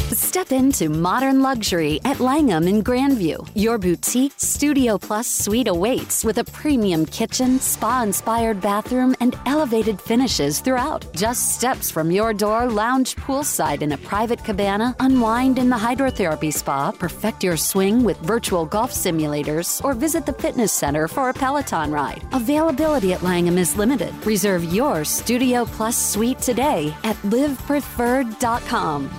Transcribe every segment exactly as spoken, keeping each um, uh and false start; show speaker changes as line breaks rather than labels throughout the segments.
Step into modern luxury at Langham in Grandview. Your boutique Studio Plus suite awaits with a premium kitchen, spa-inspired bathroom, and elevated finishes throughout. Just steps from your door, lounge poolside in a private cabana, unwind in the hydrotherapy spa, perfect your swing with virtual golf simulators, or visit the fitness center for a Peloton ride. Availability at Langham is limited. Reserve your Studio Plus suite today at live preferred dot com.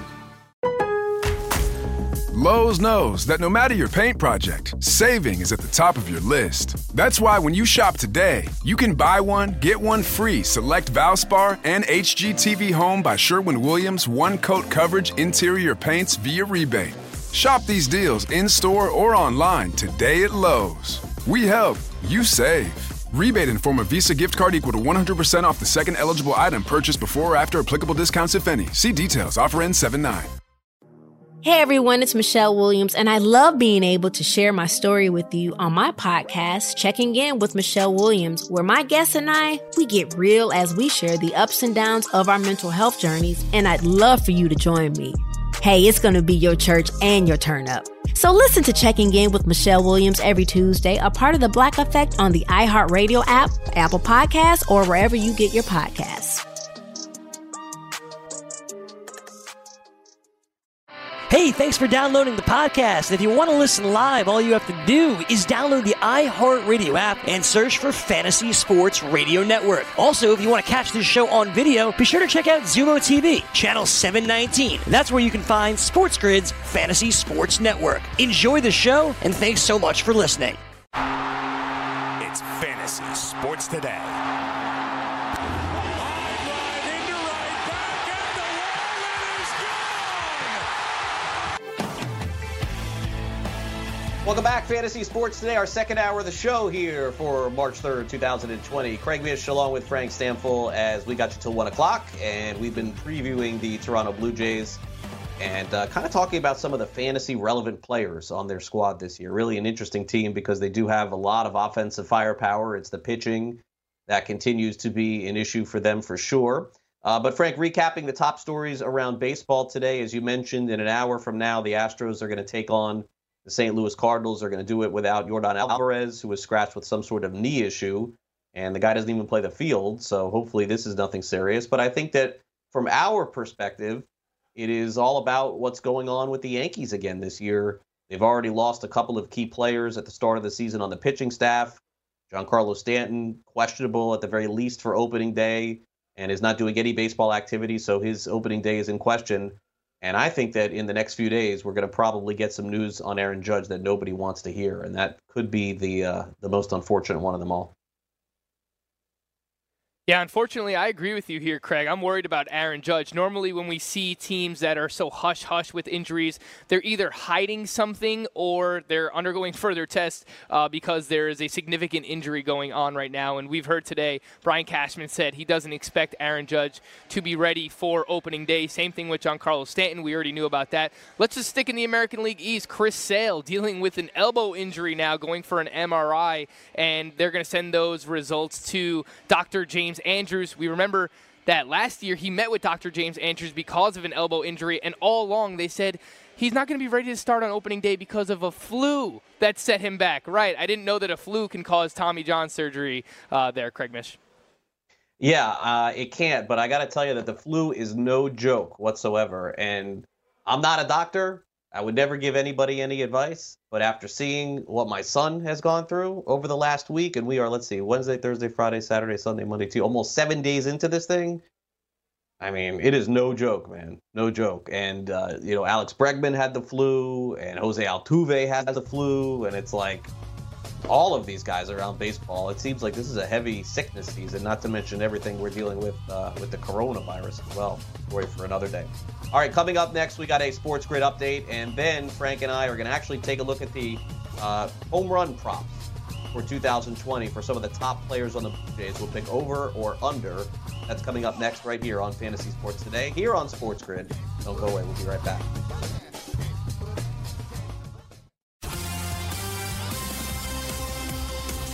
Lowe's knows that no matter your paint project, saving is at the top of your list. That's why when you shop today, you can buy one, get one free select Valspar and H G T V Home by Sherwin-Williams one-coat coverage interior paints via rebate. Shop these deals in-store or online today at Lowe's. We help, you save. Rebate in form of Visa gift card equal to one hundred percent off the second eligible item purchased before or after applicable discounts, if any. See details. Offer ends seven nine.
Hey everyone, it's Michelle Williams, and I love being able to share my story with you on my podcast, Checking In with Michelle Williams, where my guests and I, we get real as we share the ups and downs of our mental health journeys, and I'd love for you to join me. Hey, it's going to be your church and your turn up. So listen to Checking In with Michelle Williams every Tuesday, a part of the Black Effect on the iHeartRadio app, Apple Podcasts, or wherever you get your podcasts.
Hey, thanks for downloading the podcast. If you want to listen live, all you have to do is download the iHeartRadio app and search for Fantasy Sports Radio Network. Also, if you want to catch this show on video, be sure to check out Zumo T V, channel seven nineteen. That's where you can find Sports Grid's Fantasy Sports Network. Enjoy the show, and thanks so much for listening.
It's Fantasy Sports Today.
Welcome back, Fantasy Sports Today, our second hour of the show here for March third, two thousand twenty. Craig Mish along with Frank Stamfel as we got you till one o'clock, and we've been previewing the Toronto Blue Jays and uh, kind of talking about some of the fantasy-relevant players on their squad this year. Really an interesting team because they do have a lot of offensive firepower. It's the pitching that continues to be an issue for them for sure. Uh, but, Frank, recapping the top stories around baseball today, as you mentioned, in an hour from now, the Astros are going to take on the Saint Louis Cardinals. Are going to do it without Yordan Alvarez, who was scratched with some sort of knee issue, and the guy doesn't even play the field, so hopefully this is nothing serious. But I think that from our perspective, it is all about what's going on with the Yankees again this year. They've already lost a couple of key players at the start of the season on the pitching staff. Giancarlo Stanton, questionable at the very least for opening day, and is not doing any baseball activity, so his opening day is in question. And I think that in the next few days, we're going to probably get some news on Aaron Judge that nobody wants to hear, and that could be the uh, the most unfortunate one of them all.
Yeah, unfortunately, I agree with you here, Craig. I'm worried about Aaron Judge. Normally, when we see teams that are so hush-hush with injuries, they're either hiding something or they're undergoing further tests uh, because there is a significant injury going on right now. And we've heard today, Brian Cashman said he doesn't expect Aaron Judge to be ready for opening day. Same thing with Giancarlo Stanton. We already knew about that. Let's just stick in the American League East. Chris Sale dealing with an elbow injury now, going for an M R I, and they're going to send those results to Doctor James Andrews. We remember that last year he met with Doctor James Andrews because of an elbow injury, and all along they said he's not going to be ready to start on opening day because of a flu that set him back. Right, I didn't know that a flu can cause Tommy John surgery uh, there, Craig Mish.
Yeah, uh, it can't, but I got to tell you that the flu is no joke whatsoever, and I'm not a doctor. I would never give anybody any advice, but after seeing what my son has gone through over the last week, and we are, let's see, Wednesday, Thursday, Friday, Saturday, Sunday, Monday, Tuesday, almost seven days into this thing, I mean, it is no joke, man, no joke. And, uh, you know, Alex Bregman had the flu, and Jose Altuve had the flu, and it's like all of these guys around baseball, it seems like this is a heavy sickness season, not to mention everything we're dealing with uh, with the coronavirus as well. Story for another day. All right, coming up next, we got a Sports Grid update, and then Frank and I are going to actually take a look at the uh, home run props for two thousand twenty for some of the top players on the Blue Jays. We'll pick over or under. That's coming up next right here on Fantasy Sports Today, here on Sports Grid. Don't go away. We'll be right back.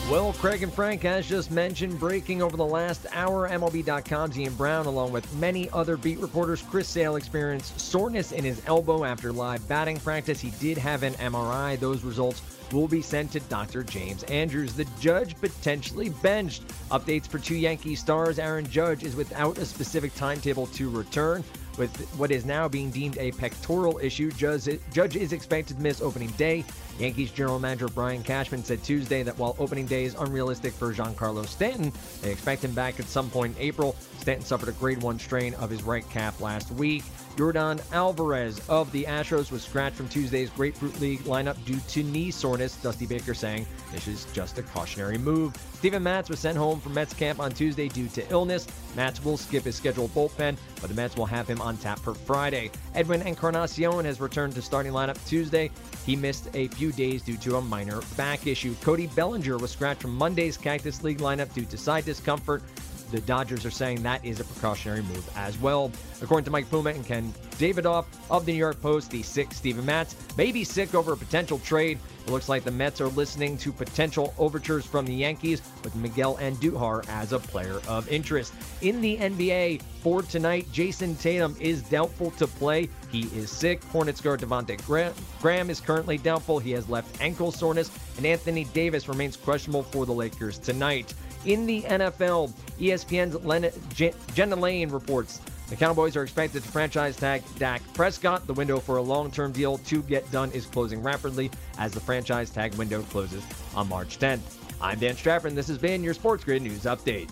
Well, Craig and Frank, as just mentioned, breaking over the last hour, M L B dot com's Ian Brown, along with many other beat reporters, Chris Sale experienced soreness in his elbow after live batting practice. He did have an M R I. Those results will be sent to Doctor James Andrews. The Judge potentially benched. Updates for two Yankee stars. Aaron Judge is without a specific timetable to return. With what is now being deemed a pectoral issue, Judge, Judge is expected to miss opening day. Yankees general manager Brian Cashman said Tuesday that while opening day is unrealistic for Giancarlo Stanton, they expect him back at some point in April. Stanton suffered a grade one strain of his right calf last week. Yordan Alvarez of the Astros was scratched from Tuesday's Grapefruit League lineup due to knee soreness, Dusty Baker saying this is just a cautionary move. Steven Matz was sent home from Mets camp on Tuesday due to illness. Matz will skip his scheduled bullpen, but the Mets will have him on tap for Friday. Edwin Encarnacion has returned to starting lineup Tuesday. He missed a few days due to a minor back issue. Cody Bellinger was scratched from Monday's Cactus League lineup due to side discomfort. The Dodgers are saying that is a precautionary move as well. According to Mike Puma and Ken Davidoff of the New York Post, the sick Steven Matz may be sick over a potential trade. It looks like the Mets are listening to potential overtures from the Yankees, with Miguel Andujar as a player of interest. In the N B A for tonight, Jason Tatum is doubtful to play. He is sick. Hornets guard Devontae Graham is currently doubtful. He has left ankle soreness. And Anthony Davis remains questionable for the Lakers tonight. In the N F L, E S P N's Len- Jen- Jenna Lane reports the Cowboys are expected to franchise tag Dak Prescott. The window for a long-term deal to get done is closing rapidly as the franchise tag window closes on March tenth. I'm Dan Strafford, and this has been your Sports Grid News Update.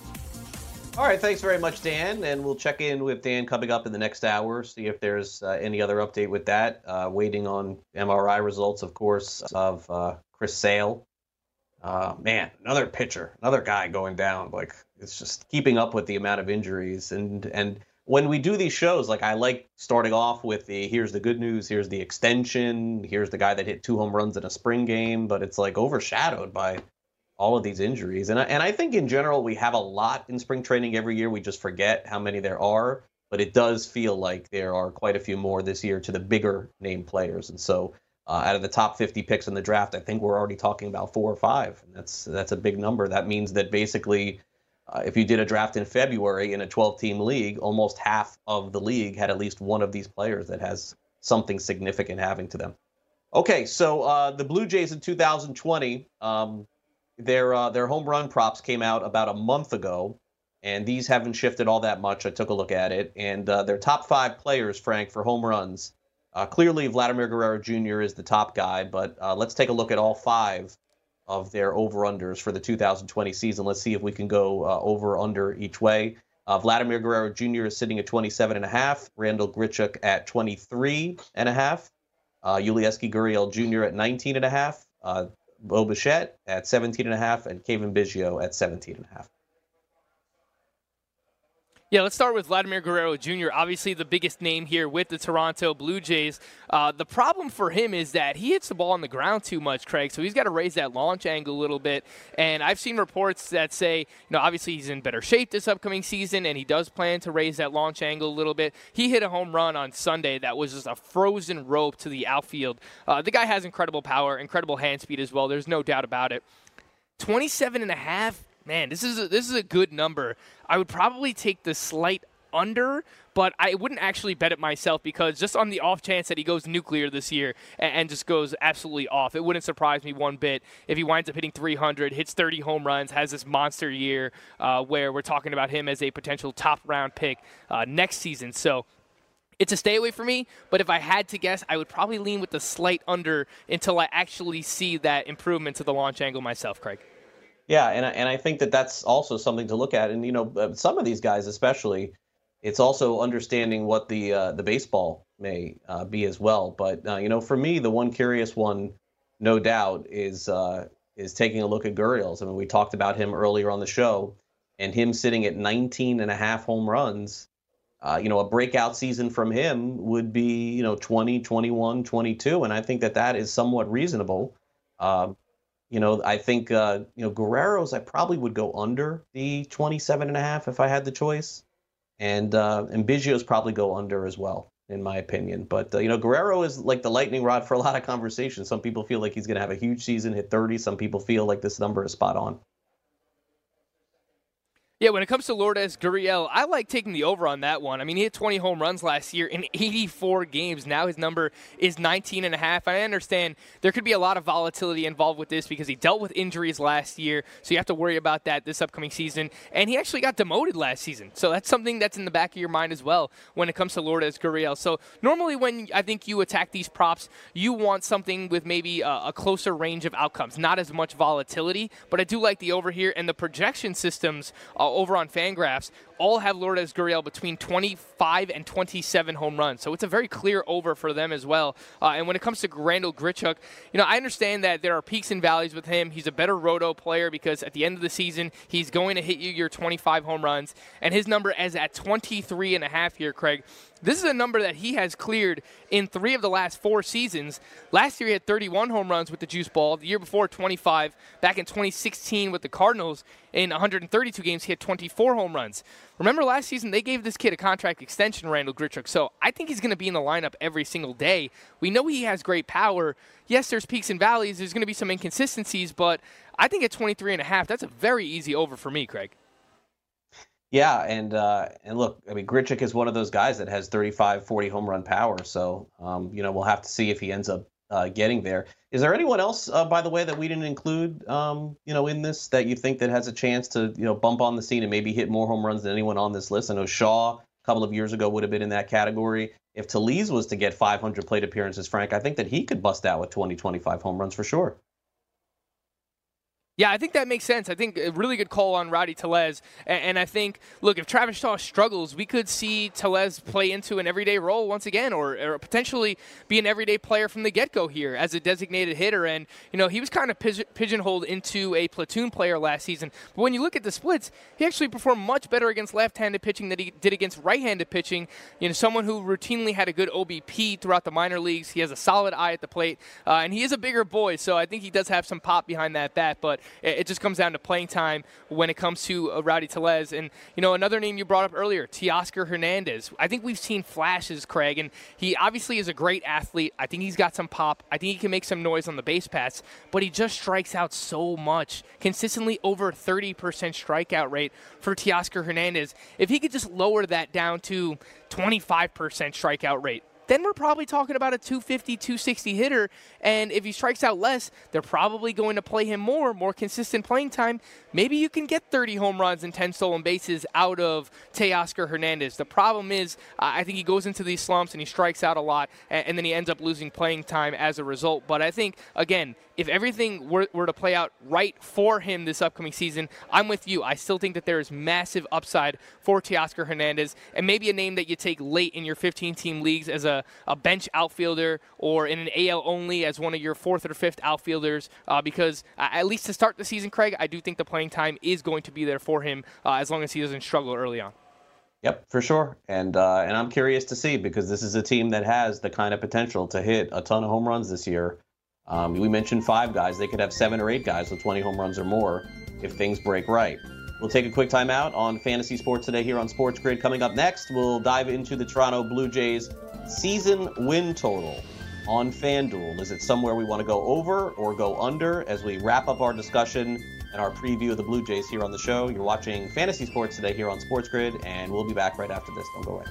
All right, thanks very much, Dan. And we'll check in with Dan coming up in the next hour, see if there's uh, any other update with that. Uh, waiting on M R I results, of course, of uh, Chris Sale. Uh, man, another pitcher, another guy going down. Like, it's just keeping up with the amount of injuries. And and when we do these shows, like, I like starting off with the here's the good news, here's the extension, here's the guy that hit two home runs in a spring game, but it's like overshadowed by all of these injuries. And I, and I think in general we have a lot in spring training every year. We just forget how many there are, but it does feel like there are quite a few more this year to the bigger name players. And so Uh, out of the top fifty picks in the draft, I think we're already talking about four or five. And that's that's a big number. That means that basically, uh, if you did a draft in February in a twelve-team league, almost half of the league had at least one of these players that has something significant happening to them. Okay, so uh, the Blue Jays in two thousand twenty, um, their uh, their home run props came out about a month ago, and these haven't shifted all that much. I took a look at it, and uh, their top five players, Frank, for home runs. Uh, clearly, Vladimir Guerrero Junior is the top guy, but uh, let's take a look at all five of their over-unders for the two thousand twenty season. Let's see if we can go uh, over-under each way. Uh, Vladimir Guerrero Junior is sitting at twenty-seven and a half. Randall Grichuk at twenty-three and a half. Uh, Yulieski Gurriel Junior at nineteen and a half. Uh, Bo Bichette at seventeen and a half, and Kevin Biggio at seventeen and a half.
Yeah, let's start with Vladimir Guerrero Junior Obviously the biggest name here with the Toronto Blue Jays. Uh, the problem for him is that he hits the ball on the ground too much, Craig, so he's got to raise that launch angle a little bit. And I've seen reports that say, you know, obviously he's in better shape this upcoming season, and he does plan to raise that launch angle a little bit. He hit a home run on Sunday that was just a frozen rope to the outfield. Uh, the guy has incredible power, incredible hand speed as well. There's no doubt about it. twenty-seven and a half. Man, this is a, this is a good number. I would probably take the slight under, but I wouldn't actually bet it myself because just on the off chance that he goes nuclear this year and, and just goes absolutely off, it wouldn't surprise me one bit if he winds up hitting three hundred, hits thirty home runs, has this monster year uh, where we're talking about him as a potential top round pick uh, next season. So it's a stay away for me, but if I had to guess, I would probably lean with the slight under until I actually see that improvement to the launch angle myself, Craig.
Yeah, and I, and I think that that's also something to look at. And, you know, some of these guys especially, it's also understanding what the uh, the baseball may uh, be as well. But, uh, you know, for me, the one curious one, no doubt, is uh, is taking a look at Gurriel's. I mean, we talked about him earlier on the show, and him sitting at nineteen and a half home runs. Uh, you know, a breakout season from him would be, you know, twenty, twenty-one, twenty-two. And I think that that is somewhat reasonable. Um, You know, I think, uh, you know, Guerrero's, I probably would go under the twenty-seven and a half if I had the choice. And uh, and Biggio's probably go under as well. in my opinion. But, uh, you know, Guerrero is like the lightning rod for a lot of conversation. Some people feel like he's going to have a huge season, hit thirty. Some people feel like this number is spot on.
Yeah, when it comes to Lourdes Gurriel, I like taking the over on that one. I mean, he hit twenty home runs last year in eighty-four games. Now his number is nineteen and a half. I understand there could be a lot of volatility involved with this because he dealt with injuries last year, so you have to worry about that this upcoming season. And he actually got demoted last season, so that's something that's in the back of your mind as well when it comes to Lourdes Gurriel. So normally when I think you attack these props, you want something with maybe a, a closer range of outcomes, not as much volatility, but I do like the over here. And the projection systems uh, over on Fangraphs all have Lourdes Gurriel between twenty-five and twenty-seven home runs. So it's a very clear over for them as well. Uh, and when it comes to Randall Grichuk, you know, I understand that there are peaks and valleys with him. He's a better roto player because at the end of the season, he's going to hit you your twenty-five home runs. And his number is at twenty-three and a half here, Craig. This is a number that he has cleared in three of the last four seasons. Last year, he had thirty-one home runs with the juice ball. The year before, twenty-five. Back in twenty sixteen with the Cardinals, in one hundred thirty-two games, he had twenty-four home runs. Remember last season, they gave this kid a contract extension, Randall Grichuk, so I think he's going to be in the lineup every single day. We know he has great power. Yes, there's peaks and valleys. There's going to be some inconsistencies, but I think at twenty-three and a half, that's a very easy over for me, Craig.
Yeah, and uh, and look, I mean, Grichuk is one of those guys that has thirty-five, forty home run power. So, um, you know, we'll have to see if he ends up uh, getting there. Is there anyone else, uh, by the way, that we didn't include, um, you know, in this that you think that has a chance to, you know, bump on the scene and maybe hit more home runs than anyone on this list? I know Shaw a couple of years ago would have been in that category. If Tellez was to get five hundred plate appearances, Frank, I think that he could bust out with twenty, twenty-five home runs for sure.
Yeah, I think that makes sense. I think a really good call on Rowdy Tellez. And, and I think, look, if Travis Shaw struggles, we could see Tellez play into an everyday role once again, or, or potentially be an everyday player from the get-go here as a designated hitter. And, you know, he was kind of pigeonholed into a platoon player last season. But when you look at the splits, he actually performed much better against left-handed pitching than he did against right-handed pitching. You know, someone who routinely had a good O B P throughout the minor leagues. He has a solid eye at the plate. Uh, and he is a bigger boy, so I think he does have some pop behind that bat. But it just comes down to playing time when it comes to uh, Rowdy Tellez. And, you know, another name you brought up earlier, Teoscar Hernandez. I think we've seen flashes, Craig, and he obviously is a great athlete. I think he's got some pop. I think he can make some noise on the base paths, but he just strikes out so much. Consistently over thirty percent strikeout rate for Teoscar Hernandez. If he could just lower that down to twenty-five percent strikeout rate, then we're probably talking about a two fifty, two sixty hitter. And if he strikes out less, they're probably going to play him more, more consistent playing time. Maybe you can get thirty home runs and ten stolen bases out of Teoscar Hernandez. The problem is, uh, I think he goes into these slumps and he strikes out a lot, and, and then he ends up losing playing time as a result. But I think, again, if everything were, were to play out right for him this upcoming season, I'm with you. I still think that there is massive upside for Teoscar Hernandez, and maybe a name that you take late in your fifteen-team leagues as a, a bench outfielder or in an A L only as one of your fourth or fifth outfielders, uh, because uh, at least to start the season, Craig, I do think the playing time is going to be there for him uh, as long as he doesn't struggle early on.
Yep, for sure. And uh, and I'm curious to see, because this is a team that has the kind of potential to hit a ton of home runs this year. Um, we mentioned five guys. They could have seven or eight guys with twenty home runs or more if things break right. We'll take a quick time out on Fantasy Sports Today here on Sports Grid. Coming up next, we'll dive into the Toronto Blue Jays season win total on FanDuel. Is it somewhere we want to go over or go under as we wrap up our discussion and our preview of the Blue Jays here on the show? You're watching Fantasy Sports Today here on Sports Grid, and we'll be back right after this. Don't go away.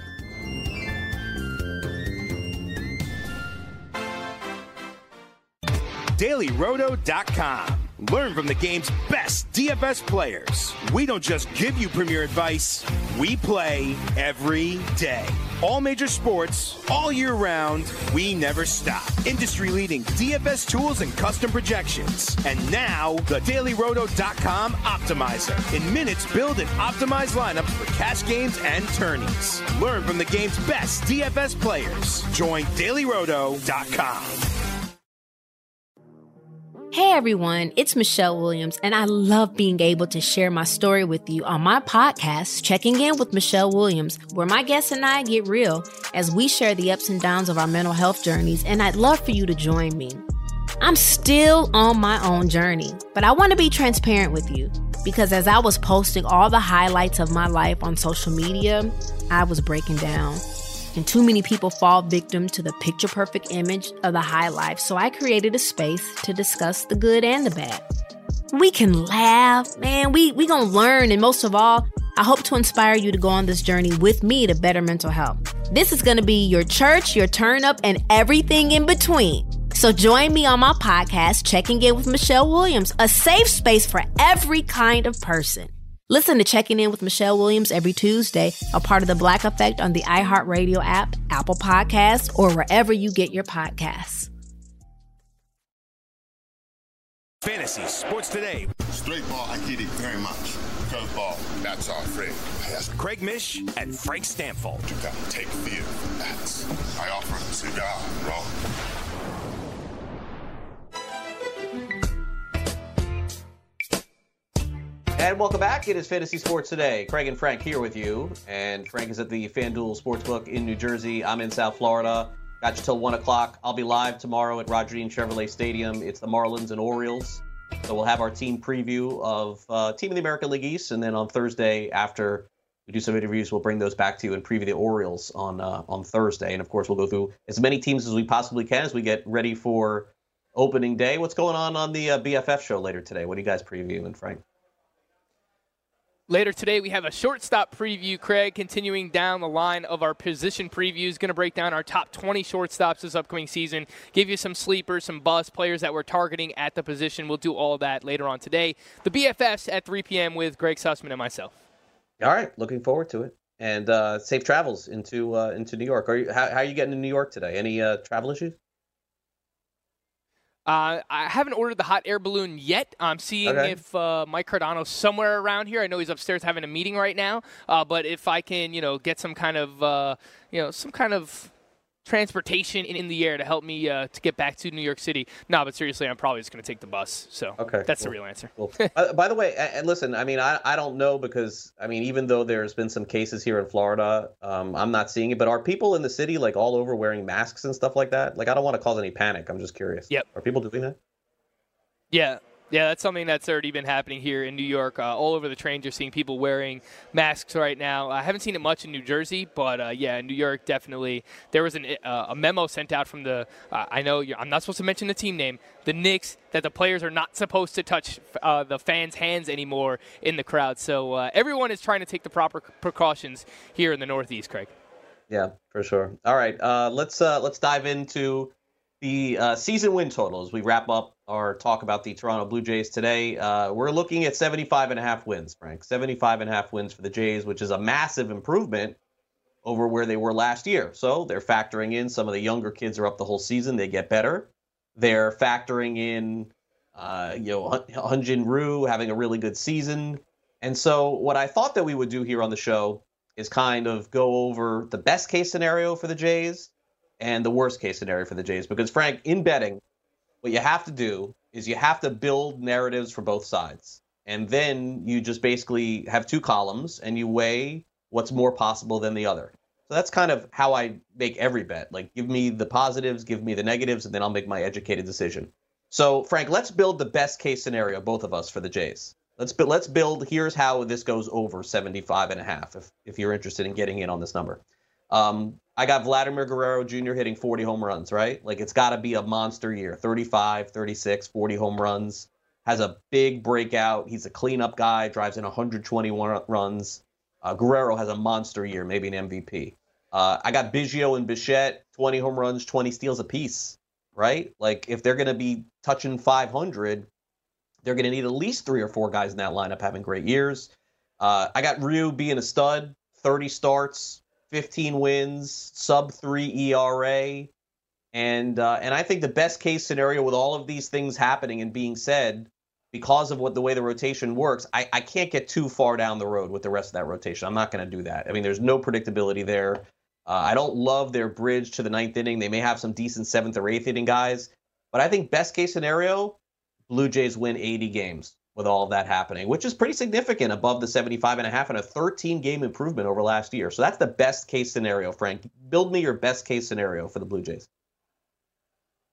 Daily Roto dot com. Learn from the game's best D F S players. We don't just give you premier advice, we play every day. All major sports, all year round, we never stop. Industry-leading D F S tools and custom projections. And now, the Daily Roto dot com Optimizer. In minutes, build and optimize lineups for cash games and tourneys. Learn from the game's best D F S players. Join Daily Roto dot com.
Hey everyone, it's Michelle Williams, and I love being able to share my story with you on my podcast, Checking In with Michelle Williams, where my guests and I get real as we share the ups and downs of our mental health journeys, and I'd love for you to join me. I'm still on my own journey, but I want to be transparent with you, because as I was posting all the highlights of my life on social media, I was breaking down. and too many people fall victim to the picture-perfect image of the high life, so I created a space to discuss the good and the bad. We can laugh, man, we we gonna learn, and most of all, I hope to inspire you to go on this journey with me to better mental health. This is gonna be your church, your turn up, and everything in between. So join me on my podcast, Checking In with Michelle Williams, a safe space for every kind of person. Listen to Checking In with Michelle Williams every Tuesday, a part of the Black Effect on the iHeartRadio app, Apple Podcasts, or wherever you get your podcasts.
Fantasy Sports Today.
Straight ball, I get it very much. Curve ball, that's our friend.
Craig Mish and Frank Stanford.
You gotta take fear. That's I offer a cigar, bro.
And welcome back. It is Fantasy Sports Today. Craig and Frank here with you. And Frank is at the FanDuel Sportsbook in New Jersey. I'm in South Florida. Got you till one o'clock. I'll be live tomorrow at Roger Dean Chevrolet Stadium. It's the Marlins and Orioles. So we'll have our team preview of uh, Team of the American League East. And then on Thursday, after we do some interviews, we'll bring those back to you and preview the Orioles on uh, on Thursday. And, of course, we'll go through as many teams as we possibly can as we get ready for opening day. What's going on on the uh, B F F show later today? What are you guys previewing, Frank?
Later today, we have a shortstop preview, Craig, continuing down the line of our position previews. Going to break down our top twenty shortstops this upcoming season, give you some sleepers, some buzz players that we're targeting at the position. We'll do all that later on today. The B F Fs at three p.m. with Greg Sussman and myself.
All right, looking forward to it. And uh, safe travels into uh, into New York. Are you, how, how are you getting to New York today? Any uh, travel issues?
Uh, I haven't ordered the hot air balloon yet. I'm seeing
okay.
if uh, Mike Cardano's somewhere around here. I know he's upstairs having a meeting right now. Uh, but if I can, you know, get some kind of, uh, you know, some kind of transportation in, in the air to help me uh, to get back to New York City. No, but seriously, I'm probably just going to take the bus. So
okay,
that's
cool.
the real answer.
Cool. uh, by the way, and listen, I mean, I, I don't know because, I mean, even though there's been some cases here in Florida, um, I'm not seeing it. But are people in the city, like, all over wearing masks and stuff like that? Like, I don't want to cause any panic. I'm just curious.
Yep.
Are people doing that?
Yeah. Yeah, that's something that's already been happening here in New York. Uh, all over the trains, you're seeing people wearing masks right now. I haven't seen it much in New Jersey, but, uh, yeah, in New York, definitely. There was an, uh, a memo sent out from the uh, – I know you're, I'm not supposed to mention the team name, the Knicks, that the players are not supposed to touch uh, the fans' hands anymore in the crowd. So uh, everyone is trying to take the proper precautions here in the Northeast, Craig.
Yeah, for sure. All right, uh, let's uh, let's dive into the uh, season win totals. We wrap up our talk about the Toronto Blue Jays today. Uh, we're looking at seventy-five and a half wins, Frank. seventy-five and a half wins for the Jays, which is a massive improvement over where they were last year. So they're factoring in some of the younger kids are up the whole season. They get better. They're factoring in, uh, you know, Hyun-Jin Ryu having a really good season. And so what I thought that we would do here on the show is kind of go over the best case scenario for the Jays and the worst case scenario for the Jays. Because, Frank, in betting, what you have to do is you have to build narratives for both sides. And then you just basically have two columns and you weigh what's more possible than the other. So that's kind of how I make every bet. Like, give me the positives, give me the negatives, and then I'll make my educated decision. So, Frank, let's build the best case scenario, both of us, for the Jays. Let's build, let's build, here's how this goes over seventy-five and a half, if, if you're interested in getting in on this number. Um, I got Vladimir Guerrero Junior hitting forty home runs, right? Like, it's got to be a monster year. thirty-five, thirty-six, forty home runs. Has a big breakout. He's a cleanup guy, drives in one hundred twenty-one runs. Uh, Guerrero has a monster year, maybe an M V P. Uh, I got Biggio and Bichette, twenty home runs, twenty steals apiece, right? Like, if they're going to be touching five hundred, they're going to need at least three or four guys in that lineup having great years. Uh, I got Ryu being a stud, thirty starts, fifteen wins, sub three E R A. And uh, and I think the best case scenario with all of these things happening and being said, because of what the way the rotation works, I, I can't get too far down the road with the rest of that rotation. I'm not going to do that. I mean, there's no predictability there. Uh, I don't love their bridge to the ninth inning. They may have some decent seventh or eighth inning guys. But I think best case scenario, Blue Jays win eighty games with all of that happening, which is pretty significant above the seventy-five and a half and a thirteen game improvement over last year. So that's the best case scenario, Frank. Build me your best case scenario for the Blue Jays.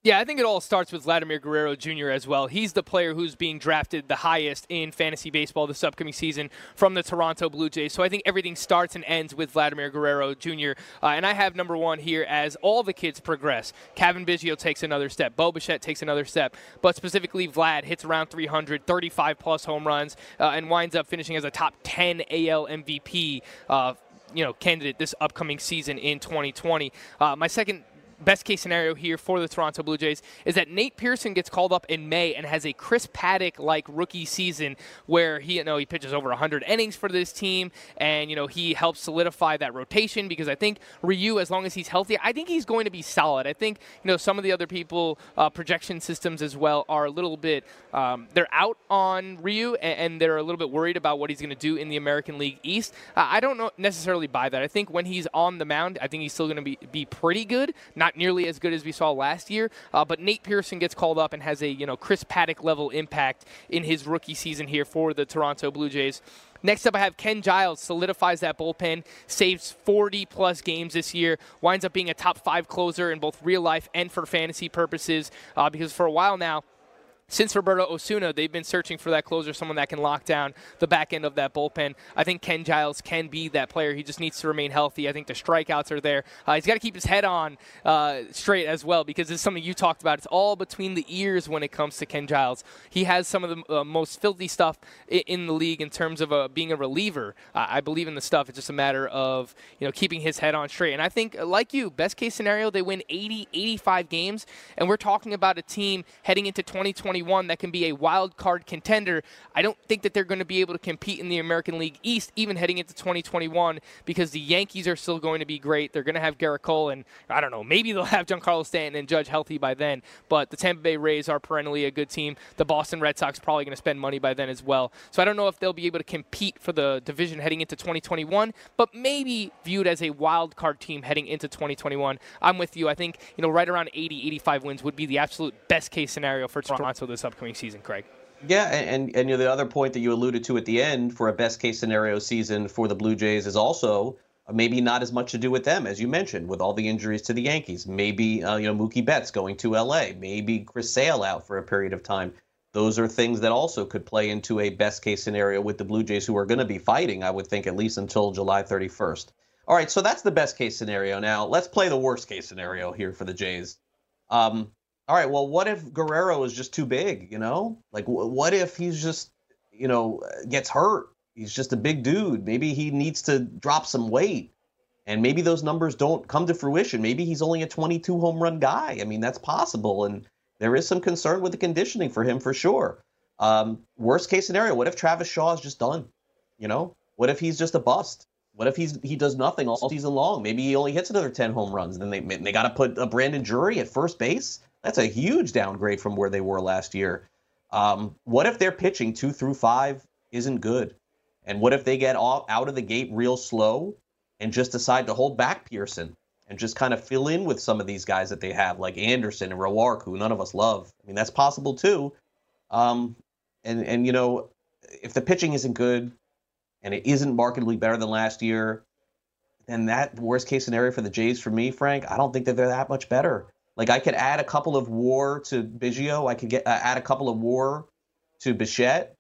Yeah, I think it all starts with Vladimir Guerrero Junior as well. He's the player who's being drafted the highest in fantasy baseball this upcoming season from the Toronto Blue Jays. So I think everything starts and ends with Vladimir Guerrero Junior Uh, and I have number one here as all the kids progress. Cavan Biggio takes another step. Bo Bichette takes another step. But specifically, Vlad hits around three hundred, thirty-five plus home runs, uh, and winds up finishing as a top ten A L M V P uh, you know, candidate this upcoming season in twenty twenty. Uh, my second best case scenario here for the Toronto Blue Jays is that Nate Pearson gets called up in May and has a Chris Paddock-like rookie season where he, you know, he pitches over one hundred innings for this team, and, you know, he helps solidify that rotation because I think Ryu, as long as he's healthy, I think he's going to be solid. I think, you know, some of the other people, uh, projection systems as well, are a little bit, um, they're out on Ryu, and, and they're a little bit worried about what he's going to do in the American League East. Uh, I don't know necessarily buy that. I think when he's on the mound, I think he's still going to be, be pretty good. Not nearly as good as we saw last year, uh, but Nate Pearson gets called up and has a, you know, Chris Paddock level impact in his rookie season here for the Toronto Blue Jays. Next up, I have Ken Giles, solidifies that bullpen, saves forty plus games this year, winds up being a top five closer in both real life and for fantasy purposes, uh, because for a while now, since Roberto Osuna, they've been searching for that closer, someone that can lock down the back end of that bullpen. I think Ken Giles can be that player. He just needs to remain healthy. I think the strikeouts are there. Uh, he's got to keep his head on uh, straight as well, because it's something you talked about. It's all between the ears when it comes to Ken Giles. He has some of the uh, most filthy stuff in, in the league in terms of uh, being a reliever. Uh, I believe in the stuff. It's just a matter of, you know, keeping his head on straight. And I think, like you, best case scenario, they win eighty, eighty-five games, and we're talking about a team heading into twenty twenty-one that can be a wild card contender. I don't think that they're going to be able to compete in the American League East even heading into twenty twenty-one because the Yankees are still going to be great. They're going to have Garrett Cole, and I don't know, maybe they'll have Giancarlo Stanton and Judge healthy by then, but the Tampa Bay Rays are perennially a good team. The Boston Red Sox are probably going to spend money by then as well. So I don't know if they'll be able to compete for the division heading into twenty twenty-one, but maybe viewed as a wild card team heading into twenty twenty-one. I'm with you. I think, you know, right around eighty, eighty-five wins would be the absolute best case scenario for Toronto this upcoming season, Craig.
Yeah, and, and you know, the other point that you alluded to at the end for a best-case scenario season for the Blue Jays is also maybe not as much to do with them, as you mentioned, with all the injuries to the Yankees. Maybe, uh, you know, Mookie Betts going to L A. Maybe Chris Sale out for a period of time. Those are things that also could play into a best-case scenario with the Blue Jays, who are going to be fighting, I would think, at least until July thirty-first. All right, so that's the best-case scenario. Now, let's play the worst-case scenario here for the Jays. Um All right, well, what if Guerrero is just too big, you know? Like, w- what if he's just, you know, gets hurt? He's just a big dude. Maybe he needs to drop some weight, and maybe those numbers don't come to fruition. Maybe he's only a twenty-two home run guy. I mean, that's possible, and there is some concern with the conditioning for him for sure. Um, worst case scenario, what if Travis Shaw is just done? You know, what if he's just a bust? What if he's he does nothing all season long? Maybe he only hits another ten home runs. Then they they got to put a Brandon Drury at first base. That's a huge downgrade from where they were last year. Um, what if their pitching two through five isn't good? And what if they get all, out of the gate real slow and just decide to hold back Pearson and just kind of fill in with some of these guys that they have, like Anderson and Roark, who none of us love? I mean, that's possible too. Um, and, and, you know, if the pitching isn't good and it isn't markedly better than last year, then that worst case scenario for the Jays, for me, Frank, I don't think that they're that much better. Like, I could add a couple of WAR to Biggio. I could get uh, add a couple of WAR to Bichette.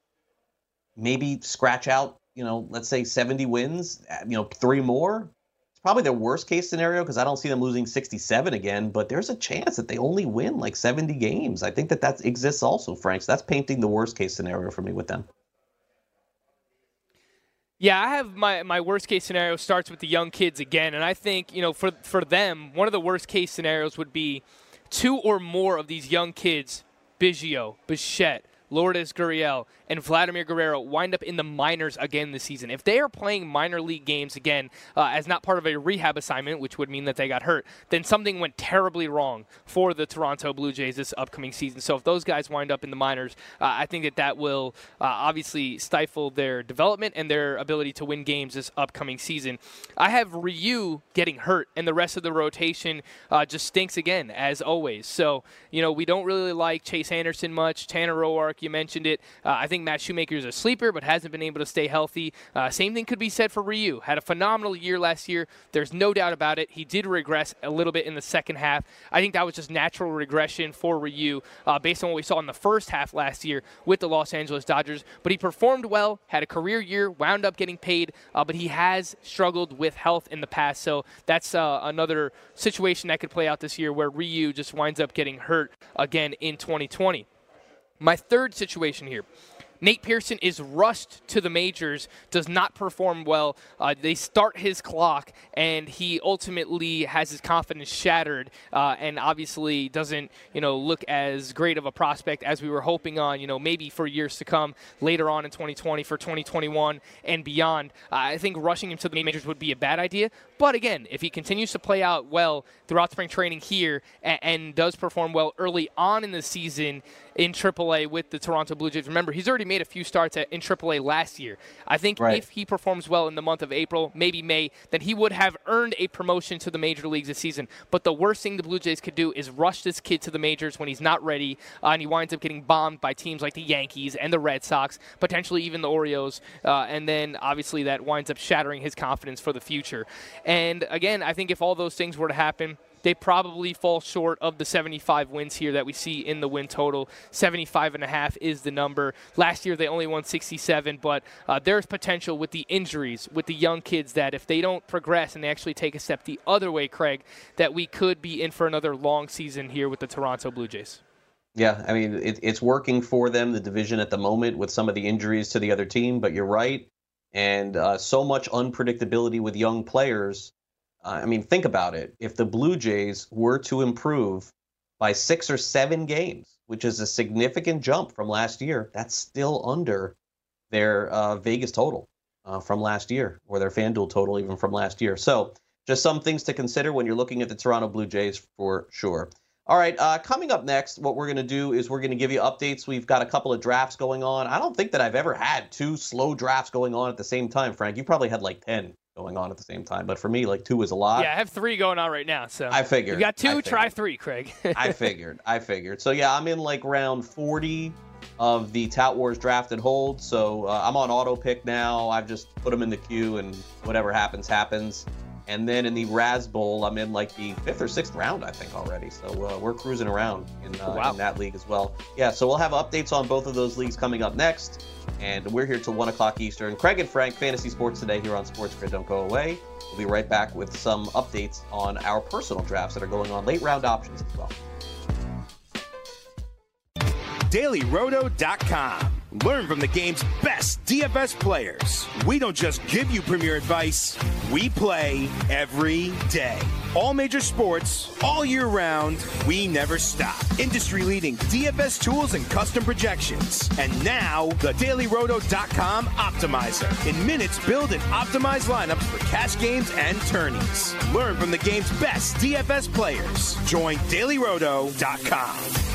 Maybe scratch out, you know, let's say seventy wins, you know, three more. It's probably their worst case scenario because I don't see them losing sixty-seven again. But there's a chance that they only win like seventy games. I think that that exists also, Frank. So that's painting the worst case scenario for me with them.
Yeah, I have my, my worst case scenario starts with the young kids again, and I think, you know, for for them, one of the worst case scenarios would be two or more of these young kids, Biggio, Bichette, Lourdes Gurriel, and Vladimir Guerrero, wind up in the minors again this season. If they are playing minor league games again uh, as not part of a rehab assignment, which would mean that they got hurt, then something went terribly wrong for the Toronto Blue Jays this upcoming season. So if those guys wind up in the minors, uh, I think that that will uh, obviously stifle their development and their ability to win games this upcoming season. I have Ryu getting hurt, and the rest of the rotation uh, just stinks again, as always. So, you know, we don't really like Chase Anderson much. Tanner Roark Mark, you mentioned it. Uh, I think Matt Shoemaker is a sleeper, but hasn't been able to stay healthy. Uh, same thing could be said for Ryu. Had a phenomenal year last year. There's no doubt about it. He did regress a little bit in the second half. I think that was just natural regression for Ryu uh, based on what we saw in the first half last year with the Los Angeles Dodgers. But he performed well, had a career year, wound up getting paid, uh, but he has struggled with health in the past. So that's uh, another situation that could play out this year where Ryu just winds up getting hurt again in twenty twenty. My third situation here. Nate Pearson is rushed to the majors, does not perform well. Uh, they start his clock, and he ultimately has his confidence shattered, uh, and obviously doesn't, you know, look as great of a prospect as we were hoping on, you know, maybe for years to come later on in twenty twenty, for twenty twenty-one and beyond. Uh, I think rushing him to the majors would be a bad idea. But again, if he continues to play out well throughout spring training here and, and does perform well early on in the season in triple A with the Toronto Blue Jays. Remember, he's already made a few starts at, in triple A last year. I think right. if he performs well in the month of April, maybe May, then he would have earned a promotion to the major leagues this season. But the worst thing the Blue Jays could do is rush this kid to the majors when he's not ready, uh, and he winds up getting bombed by teams like the Yankees and the Red Sox, potentially even the Orioles, uh, and then obviously that winds up shattering his confidence for the future. And again, I think if all those things were to happen, they probably fall short of the seventy-five wins here that we see in the win total. seventy-five and a half is the number. Last year they only won sixty-seven, but uh, there's potential with the injuries, with the young kids, that if they don't progress and they actually take a step the other way, Craig, that we could be in for another long season here with the Toronto Blue Jays.
Yeah, I mean, it, it's working for them, the division at the moment, with some of the injuries to the other team, but you're right. And uh, so much unpredictability with young players. I mean, think about it. If the Blue Jays were to improve by six or seven games, which is a significant jump from last year, that's still under their uh, Vegas total uh, from last year, or their FanDuel total even from last year. So just some things to consider when you're looking at the Toronto Blue Jays for sure. All right, uh, coming up next, what we're going to do is we're going to give you updates. We've got a couple of drafts going on. I don't think that I've ever had two slow drafts going on at the same time, Frank. You probably had like ten going on at the same time, but for me, like two is a lot.
Yeah, I have three going on right now, so
I figured.
You got two, try three, Craig.
I figured, I figured. So yeah, I'm in like round forty of the Tout Wars draft and hold, so uh, I'm on auto pick now. I've just put them in the queue, and whatever happens, happens. And then in the Raz Bowl, I'm in like the fifth or sixth round, I think, already. So uh, we're cruising around in, uh, wow. in that league as well. Yeah, so we'll have updates on both of those leagues coming up next. And we're here till one o'clock Eastern. Craig and Frank, Fantasy Sports Today here on Sports Grid. Don't go away. We'll be right back with some updates on our personal drafts that are going on, late round options as well.
Daily Roto dot com. Learn from the game's best D F S players. We don't just give you premier advice, we play every day. All major sports, all year round, we never stop. Industry-leading D F S tools and custom projections. And now, the Daily Roto dot com Optimizer. In minutes, build and optimize lineups for cash games and tourneys. Learn from the game's best D F S players. Join Daily Roto dot com.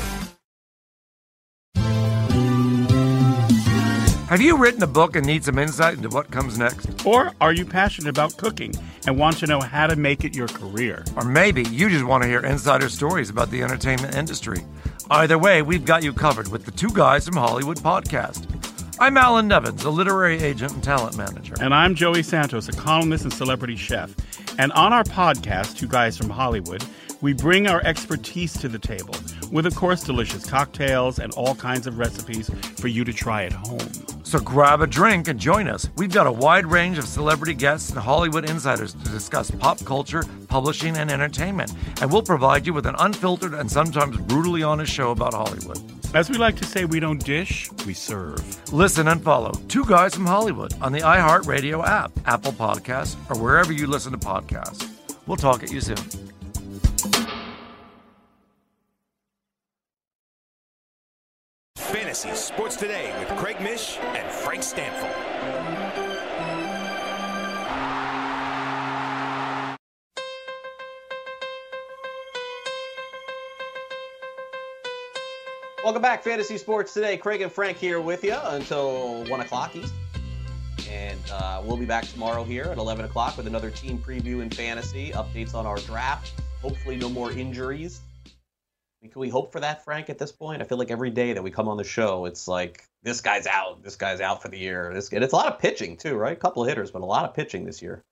Have you written a book and need some insight into what comes next?
Or are you passionate about cooking and want to know how to make it your career?
Or maybe you just want to hear insider stories about the entertainment industry. Either way, we've got you covered with the Two Guys from Hollywood podcast. I'm Alan Nevins, a literary agent and talent manager.
And I'm Joey Santos, a columnist and celebrity chef. And on our podcast, Two Guys from Hollywood, we bring our expertise to the table with, of course, delicious cocktails and all kinds of recipes for you to try at home.
So grab a drink and join us. We've got a wide range of celebrity guests and Hollywood insiders to discuss pop culture, publishing, and entertainment. And we'll provide you with an unfiltered and sometimes brutally honest show about Hollywood.
As we like to say, we don't dish, we serve.
Listen and follow Two Guys from Hollywood on the iHeartRadio app, Apple Podcasts, or wherever you listen to podcasts. We'll talk at you soon.
Fantasy Sports Today with Craig Mish and Frank Stanfield.
Welcome back, Fantasy Sports Today. Craig and Frank here with you until one o'clock East. And uh, we'll be back tomorrow here at eleven o'clock with another team preview in fantasy, updates on our draft. Hopefully no more injuries. Can we hope for that, Frank, at this point? I feel like every day that we come on the show, it's like, this guy's out, this guy's out for the year. This, and it's a lot of pitching, too, right? A couple of hitters, but a lot of pitching this year.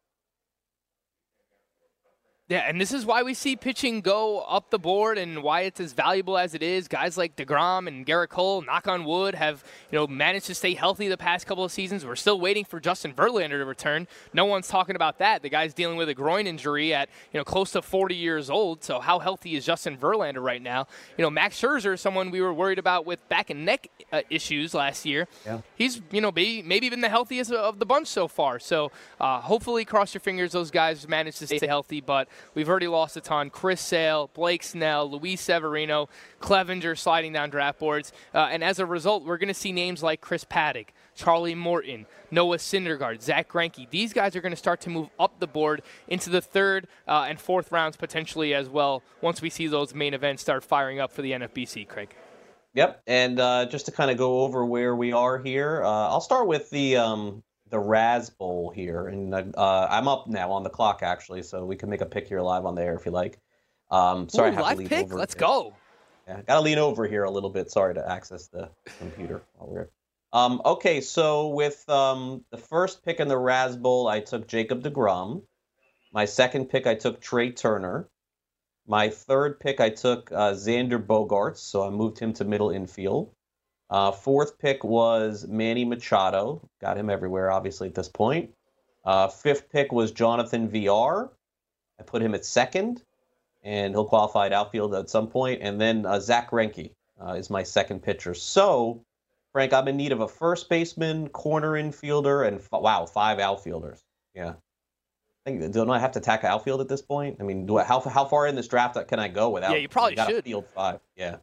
Yeah, and this is why we see pitching go up the board and why it's as valuable as it is. Guys like DeGrom and Garrett Cole, knock on wood, have you know managed to stay healthy the past couple of seasons. We're still waiting for Justin Verlander to return. No one's talking about that. The guy's dealing with a groin injury at you know close to forty years old. So how healthy is Justin Verlander right now? You know, Max Scherzer, someone we were worried about with back and neck uh, issues last year.
Yeah.
He's you know maybe maybe been the healthiest of the bunch so far. So uh, hopefully, cross your fingers, those guys manage to stay healthy. But we've already lost a ton. Chris Sale, Blake Snell, Luis Severino, Clevenger sliding down draft boards. Uh, and as a result, we're going to see names like Chris Paddock, Charlie Morton, Noah Syndergaard, Zach Greinke. These guys are going to start to move up the board into the third uh, and fourth rounds potentially as well once we see those main events start firing up for the N F B C, Craig.
Yep. And uh, just to kind of go over where we are here, uh, I'll start with the um, – the Raz Bowl here, and uh, I'm up now on the clock actually, so we can make a pick here live on the air if you like. Um, sorry,
Ooh,
I have
live
to lean
pick.
over.
Let's go.
Yeah, gotta lean over here a little bit. Sorry to access the computer while we're. Um, okay, so with um, the first pick in the Raz Bowl, I took Jacob deGrom. My second pick, I took Trey Turner. My third pick, I took uh, Xander Bogaerts, so I moved him to middle infield. Uh, fourth pick was Manny Machado. Got him everywhere, obviously, at this point. Uh, fifth pick was Jonathan V R. I put him at second, and he'll qualify at outfield at some point. And then uh, Zach Greinke uh, is my second pitcher. So, Frank, I'm in need of a first baseman, corner infielder, and, f- wow, five outfielders. Yeah. I think, don't I have to attack outfield at this point? I mean, do I, how, how far in this draft can I go without?
Yeah, you probably
got
should.
Field five, yeah.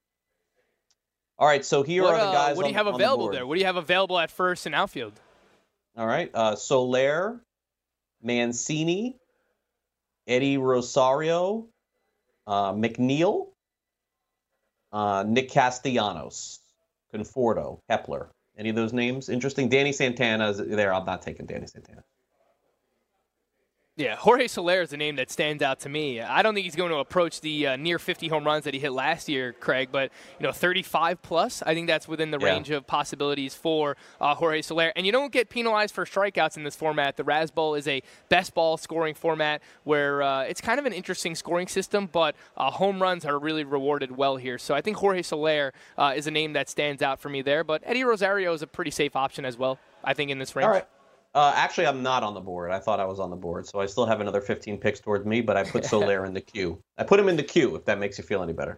All right, so here
what,
are the guys.
Uh, what do you
on,
have
on the
available
board.
there? What do you have available at first and outfield?
All right, uh, Soler, Mancini, Eddie Rosario, uh, McNeil, uh, Nick Castellanos, Conforto, Kepler. Any of those names interesting? Danny Santana is there. I'm not taking Danny Santana.
Yeah, Jorge Soler is a name that stands out to me. I don't think he's going to approach the uh, near fifty home runs that he hit last year, Craig, but you know, thirty-five plus, I think that's within the
yeah.
range of possibilities for uh, Jorge Soler. And you don't get penalized for strikeouts in this format. The Raz Bowl is a best ball scoring format where uh, it's kind of an interesting scoring system, but uh, home runs are really rewarded well here. So I think Jorge Soler uh, is a name that stands out for me there, but Eddie Rosario is a pretty safe option as well, I think, in this range.
All right. Uh, actually, I'm not on the board. I thought I was on the board, so I still have another fifteen picks towards me, but I put Soler in the queue. I put him in the queue, if that makes you feel any better.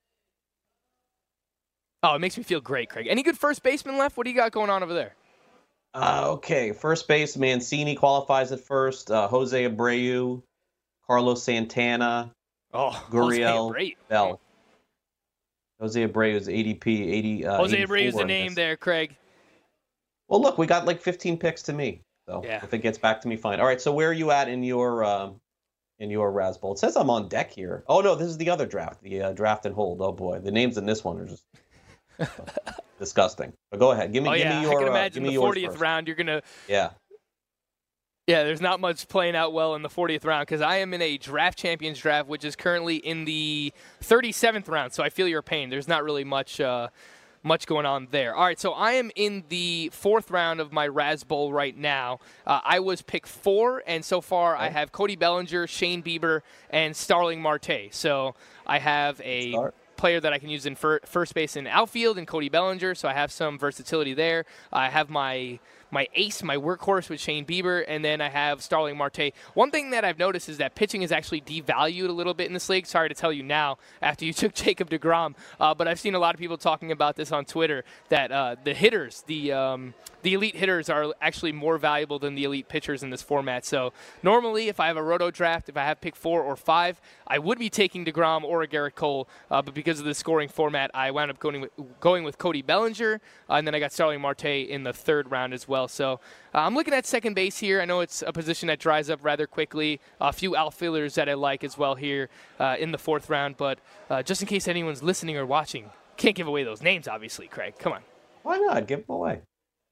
Oh, it makes me feel great, Craig. Any good first baseman left? What do you got going on over there?
Uh, okay, first base, Mancini qualifies at first. Uh, Jose Abreu, Carlos Santana,
oh,
Gurriel,
Jose
Bell. Jose Abreu is A D P eighty. Uh,
Jose Abreu is the name there, Craig.
Well, look, we got like fifteen picks to me. So
yeah.
if it gets back to me, fine. All right, so where are you at in your um, in your Raz Bowl? It says I'm on deck here. Oh, no, this is the other draft, the uh, draft and hold. Oh, boy. The names in this one are just disgusting. But go ahead. Give me,
oh,
give
yeah.
me your
I can
uh,
imagine
give me
the fortieth
first.
round, you're going to
Yeah.
Yeah, there's not much playing out well in the fortieth round because I am in a draft champions draft, which is currently in the thirty-seventh round. So I feel your pain. There's not really much uh, much going on there. All right, so I am in the fourth round of my Raz Bowl right now. Uh, I was pick four, and so far okay. I have Cody Bellinger, Shane Bieber, and Starling Marte. So I have a Start. player that I can use in fir- first base and outfield in Cody Bellinger, so I have some versatility there. I have my my ace, my workhorse with Shane Bieber, and then I have Starling Marte. One thing that I've noticed is that pitching is actually devalued a little bit in this league. Sorry to tell you now after you took Jacob deGrom, uh, but I've seen a lot of people talking about this on Twitter, that uh, the hitters, the um, the elite hitters are actually more valuable than the elite pitchers in this format. So normally if I have a roto draft, if I have pick four or five, I would be taking deGrom or a Garrett Cole, uh, but because of the scoring format, I wound up going with, going with Cody Bellinger, uh, and then I got Starling Marte in the third round as well. So uh, I'm looking at second base here. I know it's a position that dries up rather quickly. A few outfielders that I like as well here uh, in the fourth round. But uh, just in case anyone's listening or watching, can't give away those names, obviously, Craig. Come on.
Why not? Give them away.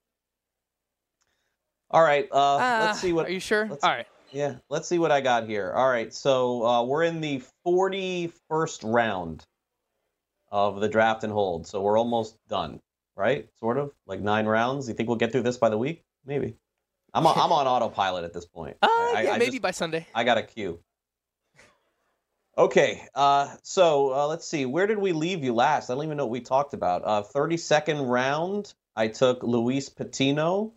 All right. Uh,
uh,
let's see what.
Are you sure? All right.
Yeah. Let's see what I got here. All right. So uh, we're in the forty-first round of the draft and hold. So we're almost done, right? Sort of like nine rounds. You think we'll get through this by the week? Maybe. I'm on, I'm on autopilot at this point.
Uh,
I,
yeah,
I
maybe
just,
by Sunday.
I got a cue. Okay, uh, so uh, let's see. Where did we leave you last? I don't even know what we talked about. Uh, thirty-second round, I took Luis Patino.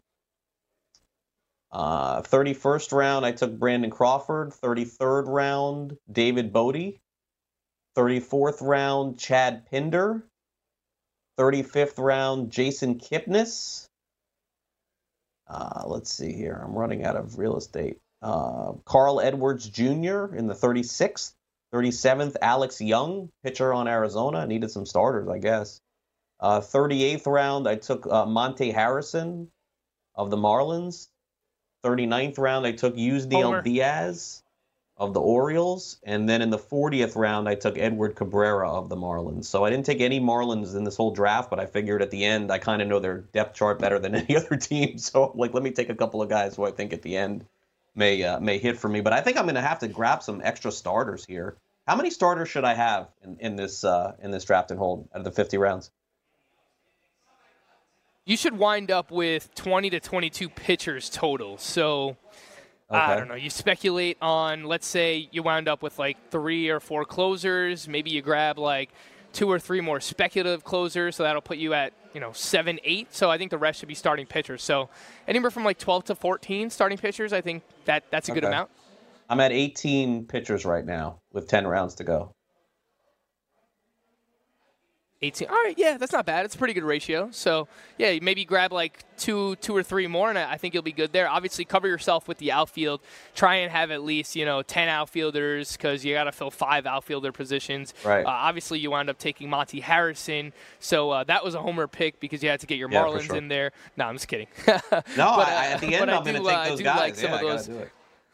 Uh, thirty-first round, I took Brandon Crawford. thirty-third round, David Bodie. thirty-fourth round, Chad Pinder. thirty-fifth round, Jason Kipnis. Uh, let's see here. I'm running out of real estate. Uh, Carl Edwards Junior in the thirty-sixth. thirty-seventh, Alex Young, pitcher on Arizona. Needed some starters, I guess. Uh, thirty-eighth round, I took uh, Monte Harrison of the Marlins. thirty-ninth round, I took Yusniel Diaz of the Orioles. And then in the fortieth round, I took Edward Cabrera of the Marlins. So I didn't take any Marlins in this whole draft, but I figured at the end, I kind of know their depth chart better than any other team. So, like, let me take a couple of guys who I think at the end may uh, may hit for me. But I think I'm going to have to grab some extra starters here. How many starters should I have in, in this uh, in this draft and hold out of the fifty rounds?
You should wind up with twenty to twenty-two pitchers total. So, okay. I don't know. You speculate on, let's say you wound up with like three or four closers. Maybe you grab like two or three more speculative closers. So that'll put you at, you know, seven, eight. So I think the rest should be starting pitchers. So anywhere from like twelve to fourteen starting pitchers, I think that that's a good
okay.
amount.
I'm at eighteen pitchers right now with ten rounds to go.
eighteen. All right, yeah, that's not bad. It's a pretty good ratio. So, yeah, maybe grab like two two or three more, and I think you'll be good there. Obviously, cover yourself with the outfield. Try and have at least, you know, ten outfielders because you got to fill five outfielder positions.
Right.
Uh, obviously, you wound up taking Monte Harrison. So uh, that was a homer pick because you had to get your
yeah,
Marlins
sure.
in there. No, I'm just kidding.
no,
but,
I, at the end, I'm going to take
uh,
those
do
guys.
Like some
yeah,
of those,
I got to do it.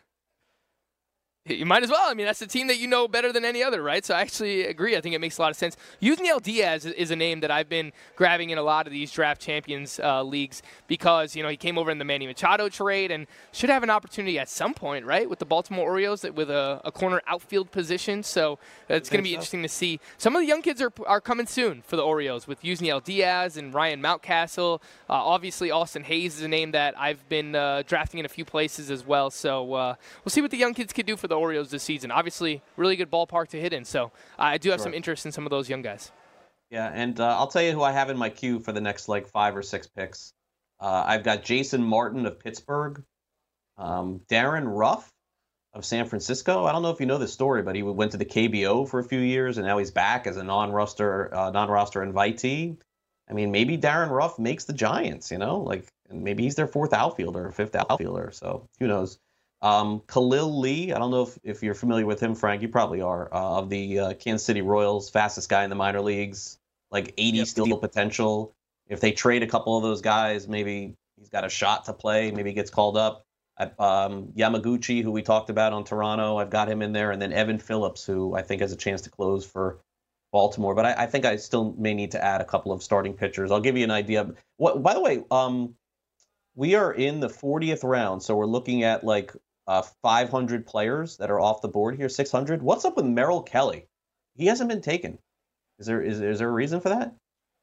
You might as well. I mean, that's the team that you know better than any other, right? So I actually agree. I think it makes a lot of sense. Yusniel Diaz is a name that I've been grabbing in a lot of these draft champions uh, leagues because, you know, he came over in the Manny Machado trade and should have an opportunity at some point, right, with the Baltimore Orioles with a, a corner outfield position. So it's going to be so. interesting to see. Some of the young kids are are coming soon for the Orioles with Yusniel Diaz and Ryan Mountcastle. Uh, obviously, Austin Hayes is a name that I've been uh, drafting in a few places as well. So uh, we'll see what the young kids can do for the Orioles this season. Obviously, really good ballpark to hit in. So uh, I do have
sure.
some interest in some of those young guys.
Yeah, and uh, I'll tell you who I have in my queue for the next like five or six picks. Uh, I've got Jason Martin of Pittsburgh, um, Darren Ruff of San Francisco. I don't know if you know this story, but he went to the K B O for a few years, and now he's back as a non-roster uh, non-roster invitee. I mean, maybe Darren Ruff makes the Giants. You know, like and maybe he's their fourth outfielder, or fifth outfielder. So who knows? Um, Khalil Lee, I don't know if, if you're familiar with him, Frank. You probably are. Uh, of the uh, Kansas City Royals, fastest guy in the minor leagues, like eighty yep. steal potential. If they trade a couple of those guys, maybe he's got a shot to play. Maybe he gets called up. I, um, Yamaguchi, who we talked about on Toronto, I've got him in there. And then Evan Phillips, who I think has a chance to close for Baltimore. But I, I think I still may need to add a couple of starting pitchers. I'll give you an idea. What, by the way, um, we are in the fortieth round, so we're looking at like Uh, five hundred players that are off the board here, six hundred. What's up with Merrill Kelly? He hasn't been taken. Is there is, is there a reason for that?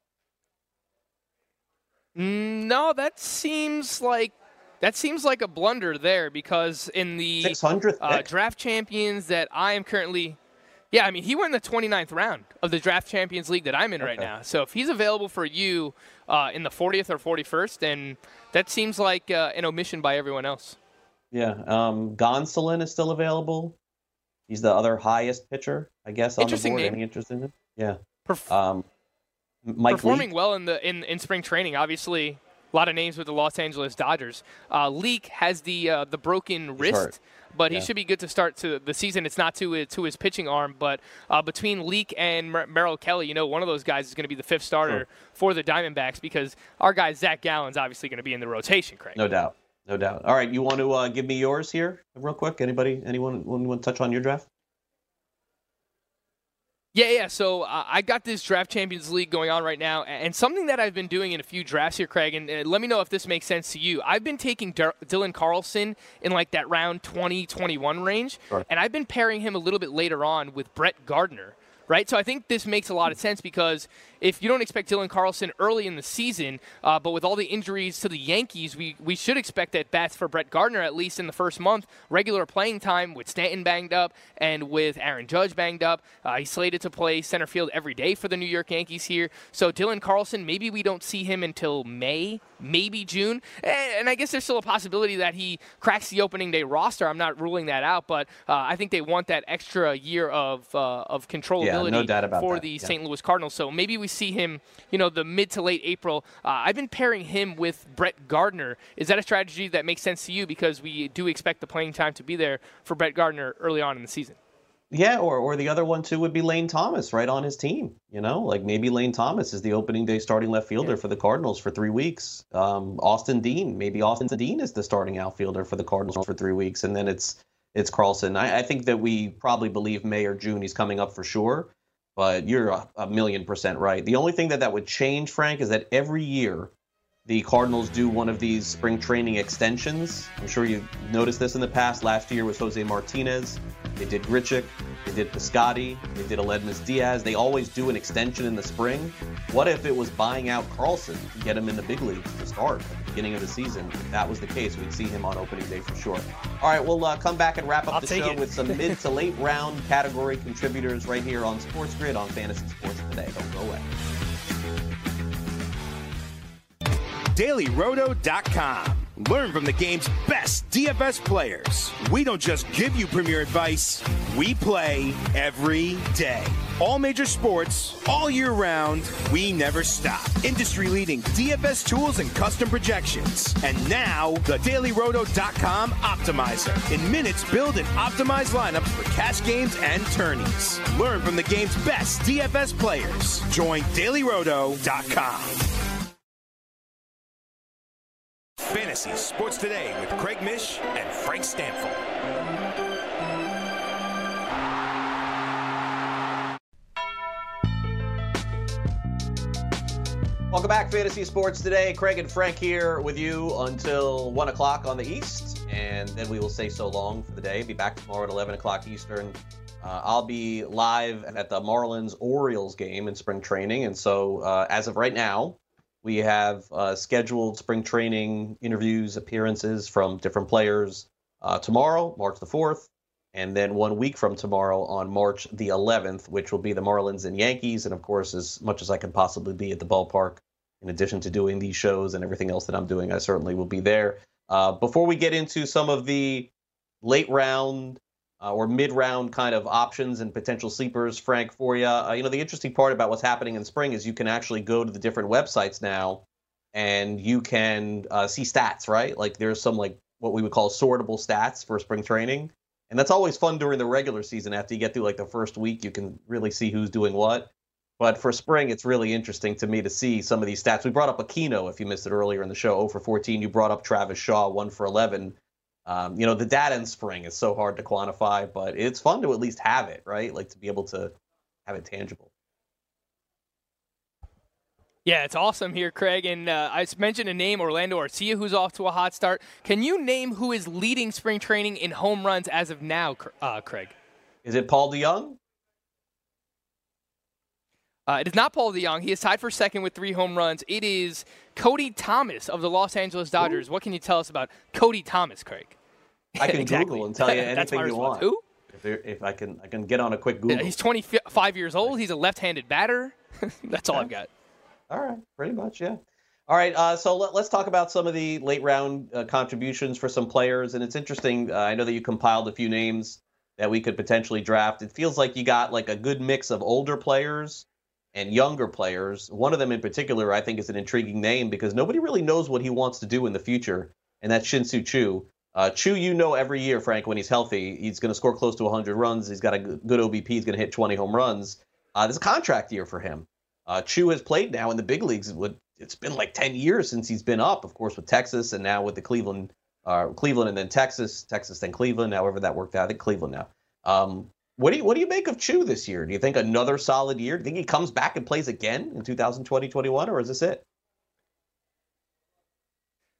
No, that seems like that seems like a blunder there because in the
six hundredth
uh, draft champions that I am currently, yeah, I mean he went in the twenty-ninth round of the draft champions league that I'm in okay. right now. So if he's available for you uh, in the fortieth or forty-first, then that seems like uh, an omission by everyone else.
Yeah, um, Gonsolin is still available. He's the other highest pitcher, I guess, on the board.
Name.
Any interest in him? Yeah.
Perf-
um, Mike
Performing
Leake.
well in the in, in spring training. Obviously, a lot of names with the Los Angeles Dodgers. Uh, Leake has the uh, the broken
He's
wrist,
hurt.
but
yeah.
he should be good to start to the season. It's not to to his pitching arm, but uh, between Leake and Mer- Merrill Kelly, you know, one of those guys is going to be the fifth starter sure. for the Diamondbacks because our guy Zach Gallen's obviously going to be in the rotation, Craig.
No doubt. No doubt. All right, you want to uh, give me yours here real quick? Anybody, anyone, want to touch on your draft?
Yeah, yeah. So uh, I got this Draft Champions League going on right now, and something that I've been doing in a few drafts here, Craig, and uh, let me know if this makes sense to you. I've been taking D- Dylan Carlson in like that round twenty, twenty-one range, sure. and I've been pairing him a little bit later on with Brett Gardner right? So I think this makes a lot of sense because if you don't expect Dylan Carlson early in the season, uh, but with all the injuries to the Yankees, we, we should expect at bats for Brett Gardner, at least in the first month, regular playing time with Stanton banged up and with Aaron Judge banged up. Uh, he's slated to play center field every day for the New York Yankees here. So Dylan Carlson, maybe we don't see him until May, maybe June. And, and I guess there's still a possibility that he cracks the opening day roster. I'm not ruling that out, but uh, I think they want that extra year of uh, of controllability
yeah, no doubt about
for
that.
the
yeah.
Saint Louis Cardinals. So maybe we see him, you know, the mid to late April. Uh, I've been pairing him with Brett Gardner. Is that a strategy that makes sense to you? Because we do expect the playing time to be there for Brett Gardner early on in the season.
Yeah, or or the other one too would be Lane Thomas right on his team. You know, like maybe Lane Thomas is the opening day starting left fielder yeah. for the Cardinals for three weeks. Um, Austin Dean, maybe Austin Dean is the starting outfielder for the Cardinals for three weeks, and then it's it's Carlson. I, I think that we probably believe May or June he's coming up for sure. But you're a, a million percent right. The only thing that that would change, Frank, is that every year the Cardinals do one of these spring training extensions. I'm sure you've noticed this in the past. Last year was Jose Martinez. They did Grichuk. They did Piscotty. They did Aledmys Diaz. They always do an extension in the spring. What if it was buying out Carlson to get him in the big leagues to start at the beginning of the season? If that was the case, we'd see him on opening day for sure. All right, we'll uh, come back and wrap up
I'll
the
take
show
it.
with some mid to late round category contributors right here on Sports Grid on Fantasy Sports Today. Don't go away.
Daily Roto dot com. Learn from the game's best D F S players. We don't just give you premier advice, we play every day. All major sports, all year round, we never stop. Industry-leading D F S tools and custom projections. And now, the Daily Roto dot com Optimizer. In minutes, build and optimize lineups for cash games and tourneys. Learn from the game's best D F S players. Join Daily Roto dot com. Fantasy Sports Today with Craig Mish and Frank Stanford.
Welcome back, Fantasy Sports Today. Craig and Frank here with you until one o'clock on the East, and then we will say so long for the day. Be back tomorrow at eleven o'clock Eastern. Uh, I'll be live at the Marlins-Orioles game in spring training, and so uh, as of right now, we have uh, scheduled spring training interviews, appearances from different players uh, tomorrow, March the fourth, and then one week from tomorrow on March the eleventh, which will be the Marlins and Yankees. And, of course, as much as I can possibly be at the ballpark, in addition to doing these shows and everything else that I'm doing, I certainly will be there. Uh, before we get into some of the late round uh, or mid-round kind of options and potential sleepers, Frank, for you. Uh, you know, the interesting part about what's happening in spring is you can actually go to the different websites now and you can uh, see stats, right? Like there's some like what we would call sortable stats for spring training. And that's always fun during the regular season. After you get through like the first week, you can really see who's doing what. But for spring, it's really interesting to me to see some of these stats. We brought up Aquino, if you missed it earlier in the show, zero for fourteen. You brought up Travis Shaw, one for eleven. Um, you know, the data in spring is so hard to quantify, but it's fun to at least have it, right? Like to be able to have it tangible.
Yeah, it's awesome here, Craig. And uh, I mentioned a name, Orlando Arcia, who's off to a hot start. Can you name who is leading spring training in home runs as of now, uh, Craig?
Is it Paul DeJong?
Uh, it is not Paul DeJong. He is tied for second with three home runs. It is Cody Thomas of the Los Angeles Dodgers. Ooh. What can you tell us about Cody Thomas, Craig?
I can
exactly.
Google and tell you anything you want.
Who?
If, if I can, I can get on a quick Google.
Yeah, he's twenty-five years old. He's a left-handed batter. That's all
yeah.
I've got.
All right, pretty much, yeah. All right, uh, so let, let's talk about some of the late-round uh, contributions for some players. And it's interesting. Uh, I know that you compiled a few names that we could potentially draft. It feels like you got like a good mix of older players and younger players. One of them in particular, I think, is an intriguing name because nobody really knows what he wants to do in the future, and that's Shin-Soo Choo. Uh, Choo, you know, every year, Frank, when he's healthy, he's going to score close to one hundred runs. He's got a good O B P. He's going to hit twenty home runs. Uh, this is a contract year for him. Uh, Choo has played now in the big leagues. It's been like ten years since he's been up, of course, with Texas and now with the Cleveland, uh, Cleveland and then Texas, Texas then Cleveland, however that worked out. I think Cleveland now. Um, what do you what do you make of Choo this year? Do you think another solid year? Do you think he comes back and plays again in two thousand twenty, twenty-one, or is this it?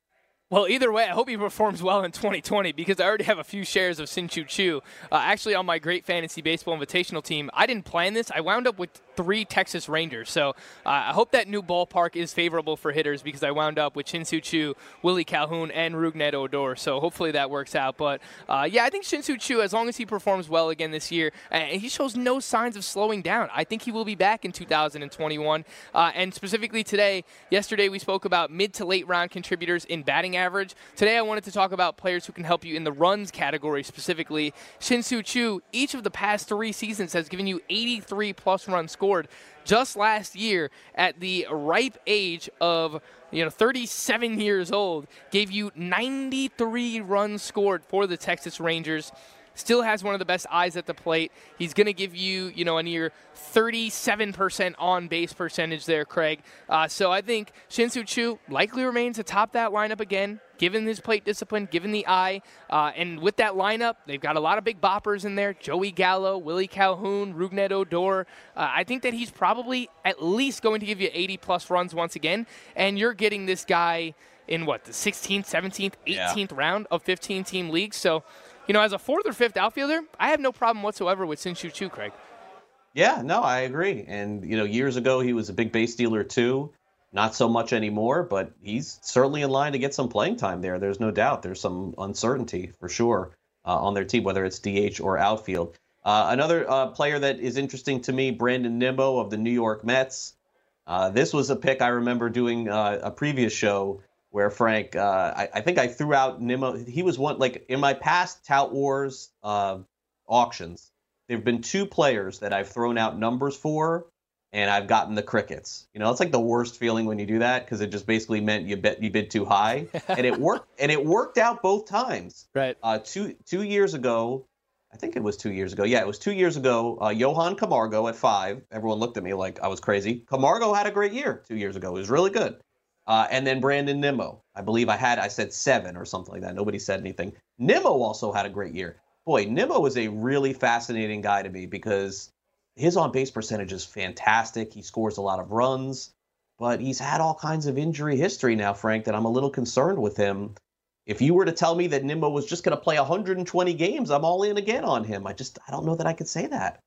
Well, either way, I hope he performs well in twenty twenty because I already have a few shares of Shin-Soo Choo. Uh, actually, on my Great Fantasy Baseball Invitational team, I didn't plan this. I wound up with three Texas Rangers. So uh, I hope that new ballpark is favorable for hitters because I wound up with Shin-Soo Choo, Willie Calhoun, and Rougned Odor. So hopefully that works out. But, uh, yeah, I think Shin-Soo Choo, as long as he performs well again this year, and he shows no signs of slowing down, I think he will be back in two thousand twenty-one. Uh, and specifically today, yesterday we spoke about mid to late round contributors in batting average. Today I wanted to talk about players who can help you in the runs category specifically. Shin-Soo Choo, each of the past three seasons has given you eighty-three plus runs scored. Just last year, at the ripe age of you know thirty-seven years old, gave you ninety-three runs scored for the Texas Rangers. Still has one of the best eyes at the plate. He's going to give you, you know, a near thirty-seven percent on-base percentage there, Craig. Uh, so I think Shin-Soo Choo likely remains atop that lineup again, given his plate discipline, given the eye. Uh, and with that lineup, they've got a lot of big boppers in there. Joey Gallo, Willie Calhoun, Rougned Odor. Uh, I think that he's probably at least going to give you eighty-plus runs once again. And you're getting this guy in, what, the sixteenth, seventeenth, eighteenth yeah. round of fifteen-team leagues. So, you know, as a fourth or fifth outfielder, I have no problem whatsoever with Shin-Soo Choo, Craig.
Yeah, no, I agree. And, you know, years ago he was a big base stealer too. Not so much anymore, but he's certainly in line to get some playing time there. There's no doubt. There's some uncertainty for sure uh, on their team, whether it's D H or outfield. Uh, another uh, player that is interesting to me, Brandon Nimmo of the New York Mets. Uh, this was a pick I remember doing uh, a previous show where Frank, uh, I, I think I threw out Nimmo. He was one, like in my past Tout Wars uh, auctions, there have been two players that I've thrown out numbers for, and I've gotten the crickets. You know, it's like the worst feeling when you do that because it just basically meant you bet you bid too high, and it worked. And it worked out both times.
Right.
Uh, two two years ago, I think it was two years ago. Yeah, it was two years ago. Uh, Johan Camargo at five. Everyone looked at me like I was crazy. Camargo had a great year two years ago. It was really good. Uh, and then Brandon Nimmo. I believe I had, I said seven or something like that. Nobody said anything. Nimmo also had a great year. Boy, Nimmo is a really fascinating guy to me because his on-base percentage is fantastic. He scores a lot of runs, but he's had all kinds of injury history now, Frank, that I'm a little concerned with him. If you were to tell me that Nimmo was just going to play one hundred twenty games, I'm all in again on him. I just, I don't know that I could say that.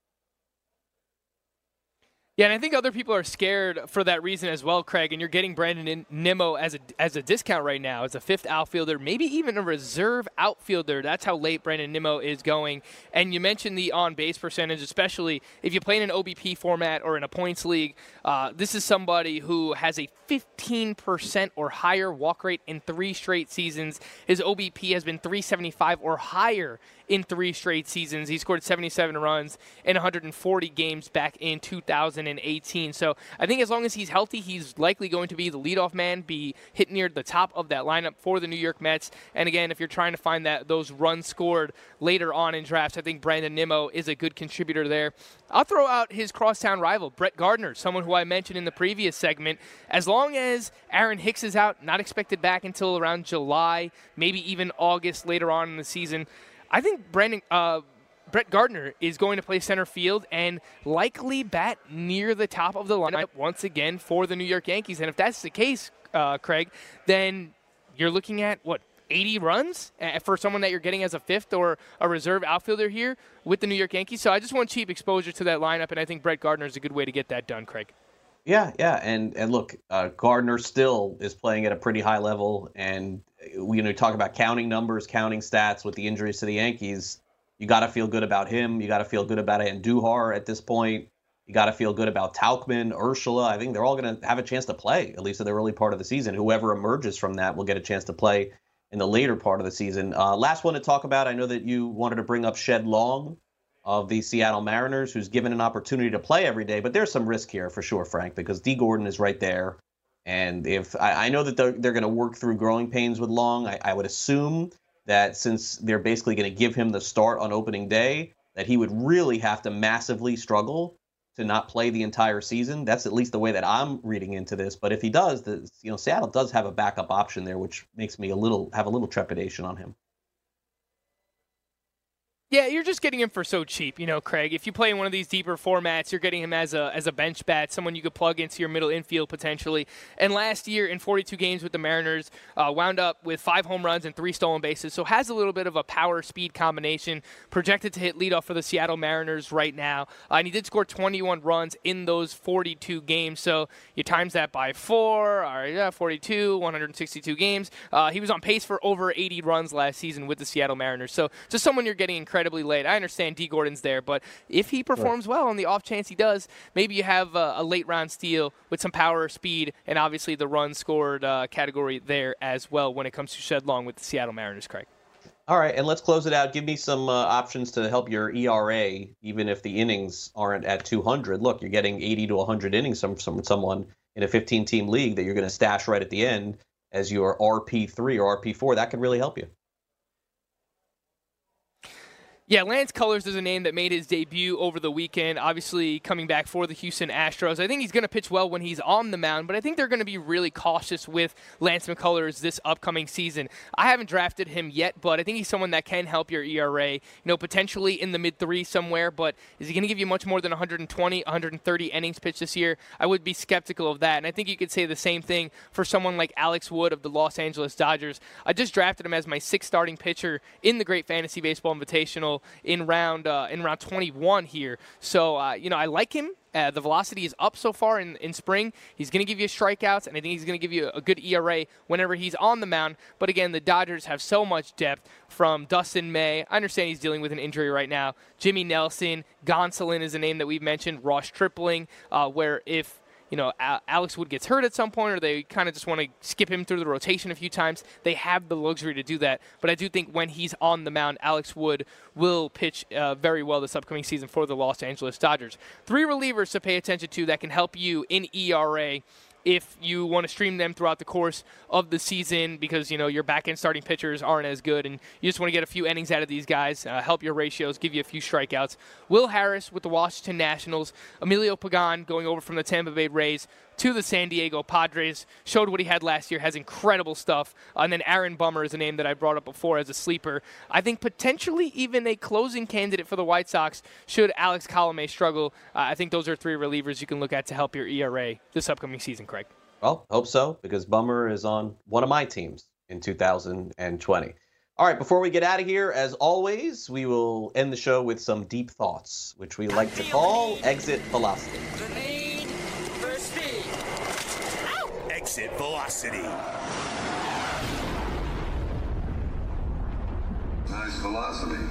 Yeah, and I think other people are scared for that reason as well, Craig. And you're getting Brandon Nimmo as a as a discount right now, as a fifth outfielder, maybe even a reserve outfielder. That's how late Brandon Nimmo is going. And you mentioned the on-base percentage, especially if you play in an O B P format or in a points league. Uh, this is somebody who has a fifteen percent or higher walk rate in three straight seasons. His O B P has been three seventy-five or higher in three straight seasons. He scored seventy-seven runs in one hundred forty games back in two thousand eighteen. So I think as long as he's healthy, he's likely going to be the leadoff man, be hit near the top of that lineup for the New York Mets. And again, if you're trying to find that those runs scored later on in drafts, I think Brandon Nimmo is a good contributor there. I'll throw out his crosstown rival, Brett Gardner, someone who I mentioned in the previous segment. As long as Aaron Hicks is out, not expected back until around July, maybe even August later on in the season, I think Brandon, uh, Brett Gardner is going to play center field and likely bat near the top of the lineup once again for the New York Yankees. And if that's the case, uh, Craig, then you're looking at, what, eighty runs for someone that you're getting as a fifth or a reserve outfielder here with the New York Yankees. So I just want cheap exposure to that lineup, and I think Brett Gardner is a good way to get that done, Craig.
Yeah, yeah, and and look, uh, Gardner still is playing at a pretty high level, and we you know talk about counting numbers, counting stats with the injuries to the Yankees. You got to feel good about him. You got to feel good about Andujar at this point. You got to feel good about Tauchman, Urshela. I think they're all going to have a chance to play, at least in the early part of the season. Whoever emerges from that will get a chance to play in the later part of the season. Uh, last one to talk about, I know that you wanted to bring up Shed Long of the Seattle Mariners, who's given an opportunity to play every day. But there's some risk here for sure, Frank, because D. Gordon is right there. And if I, I know that they're, they're going to work through growing pains with Long, I, I would assume that since they're basically going to give him the start on opening day, that he would really have to massively struggle to not play the entire season. That's at least the way that I'm reading into this. But if he does, the, you know, Seattle does have a backup option there, which makes me a little have a little trepidation on him.
Yeah, you're just getting him for so cheap, you know, Craig. If you play in one of these deeper formats, you're getting him as a as a bench bat, someone you could plug into your middle infield potentially. And last year in forty-two games with the Mariners, uh, wound up with five home runs and three stolen bases, so has a little bit of a power-speed combination, projected to hit leadoff for the Seattle Mariners right now. Uh, and he did score twenty-one runs in those forty-two games, so you times that by four, all right, yeah, forty-two, one hundred sixty-two games. Uh, he was on pace for over eighty runs last season with the Seattle Mariners, so just someone you're getting incredibly incredibly late. I understand D. Gordon's there, but if he performs well, on the off chance he does, maybe you have a, a late round steal with some power or speed, and obviously the run scored uh, category there as well when it comes to shed long with the Seattle Mariners, Craig.
All right, and let's close it out. Give me some uh, options to help your E R A, even if the innings aren't at two hundred. Look, you're getting eighty to one hundred innings from, from someone in a fifteen-team league that you're going to stash right at the end as your R P three or R P four. That could really help you.
Yeah, Lance Cullors is a name that made his debut over the weekend, obviously coming back for the Houston Astros. I think he's going to pitch well when he's on the mound, but I think they're going to be really cautious with Lance McCullers this upcoming season. I haven't drafted him yet, but I think he's someone that can help your E R A, you know, potentially in the mid-threes somewhere, but is he going to give you much more than one hundred twenty, one hundred thirty innings pitched this year? I would be skeptical of that, and I think you could say the same thing for someone like Alex Wood of the Los Angeles Dodgers. I just drafted him as my sixth starting pitcher in the Great Fantasy Baseball Invitational in round uh, in round twenty-one here. So, uh, you know, I like him. Uh, the velocity is up so far in, in spring. He's going to give you strikeouts, and I think he's going to give you a good E R A whenever he's on the mound. But again, the Dodgers have so much depth from Dustin May. I understand he's dealing with an injury right now. Jimmy Nelson, Gonsolin is a name that we've mentioned. Ross Stripling, uh, where if you know, Alex Wood gets hurt at some point, or they kind of just want to skip him through the rotation a few times, they have the luxury to do that. But I do think when he's on the mound, Alex Wood will pitch uh, very well this upcoming season for the Los Angeles Dodgers. Three relievers to pay attention to that can help you in E R A if you want to stream them throughout the course of the season because, you know, your back-end starting pitchers aren't as good and you just want to get a few innings out of these guys, uh, help your ratios, give you a few strikeouts. Will Harris with the Washington Nationals, Emilio Pagan going over from the Tampa Bay Rays to the San Diego Padres, showed what he had last year, has incredible stuff. Uh, and then Aaron Bummer is a name that I brought up before as a sleeper. I think potentially even a closing candidate for the White Sox should Alex Colomé struggle. Uh, I think those are three relievers you can look at to help your E R A this upcoming season, Craig.
Well, hope so, because Bummer is on one of my teams in two thousand twenty. All right, before we get out of here, as always, we will end the show with some deep thoughts, which we like to call Exit Velocity.
Exit Velocity.
Nice velocity.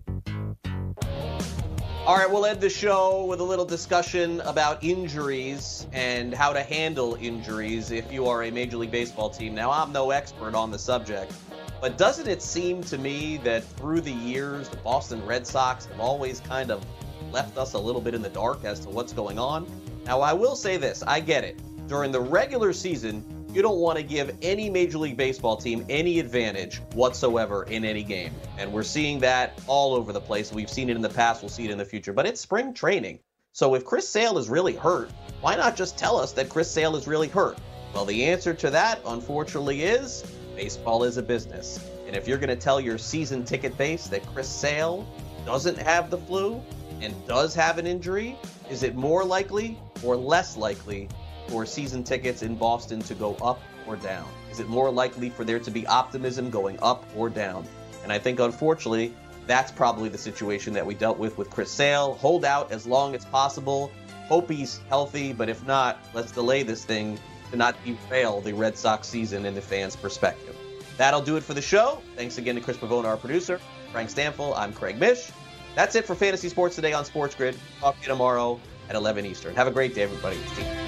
All right, we'll end the show with a little discussion about injuries and how to handle injuries if you are a Major League Baseball team. Now, I'm no expert on the subject, but doesn't it seem to me that through the years, the Boston Red Sox have always kind of left us a little bit in the dark as to what's going on? Now, I will say this. I get it. During the regular season, you don't want to give any Major League Baseball team any advantage whatsoever in any game. And we're seeing that all over the place. We've seen it in the past. We'll see it in the future. But it's spring training. So if Chris Sale is really hurt, why not just tell us that Chris Sale is really hurt? Well, the answer to that, unfortunately, is baseball is a business. And if you're going to tell your season ticket base that Chris Sale doesn't have the flu and does have an injury, is it more likely or less likely for season tickets in Boston to go up or down? Is it more likely for there to be optimism going up or down? And I think, unfortunately, that's probably the situation that we dealt with with Chris Sale. Hold out as long as possible. Hope he's healthy, but if not, let's delay this thing to not derail the Red Sox season in the fans' perspective. That'll do it for the show. Thanks again to Chris Pavona, our producer. Frank Stanfill, I'm Craig Mish. That's it for Fantasy Sports Today on Sports Grid. Talk to you tomorrow at eleven Eastern. Have a great day, everybody. See you.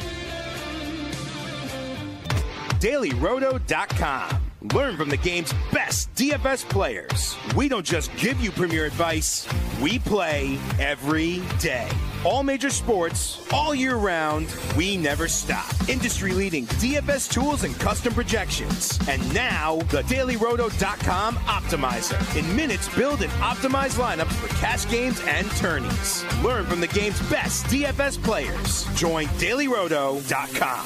Daily Roto dot com. Learn from the game's best D F S players. We don't just give you premier advice, we play every day. All major sports, all year round, we never stop. Industry-leading D F S tools and custom projections. And now, the Daily Roto dot com Optimizer. In minutes, build and optimize lineups for cash games and tourneys. Learn from the game's best D F S players. Join Daily Roto dot com.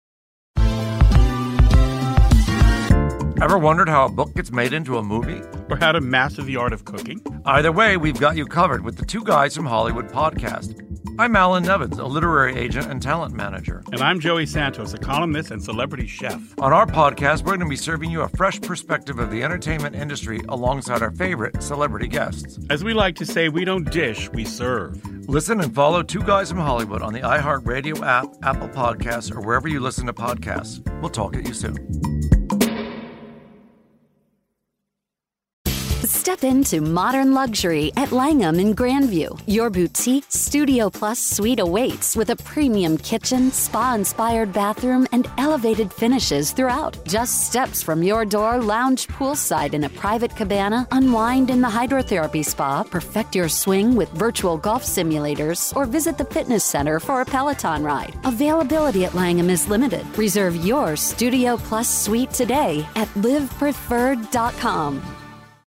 Ever wondered how a book gets made into a movie?
or how to master the art of cooking?
Either way, we've got you covered with the Two Guys from Hollywood podcast. I'm Alan Nevins, a literary agent and talent manager.
And I'm Joey Santos, a columnist and celebrity chef.
On our podcast, we're going to be serving you a fresh perspective of the entertainment industry alongside our favorite celebrity guests.
As we like to say, we don't dish, we serve.
Listen and follow Two Guys from Hollywood on the iHeartRadio app, Apple Podcasts, or wherever you listen to podcasts. We'll talk at you soon.
Step into modern luxury at Langham in Grandview. Your boutique Studio Plus suite awaits with a premium kitchen, spa-inspired bathroom, and elevated finishes throughout. Just steps from your door, lounge poolside in a private cabana, unwind in the hydrotherapy spa, perfect your swing with virtual golf simulators, or visit the fitness center for a Peloton ride. Availability at Langham is limited. Reserve your Studio Plus suite today at live preferred dot com.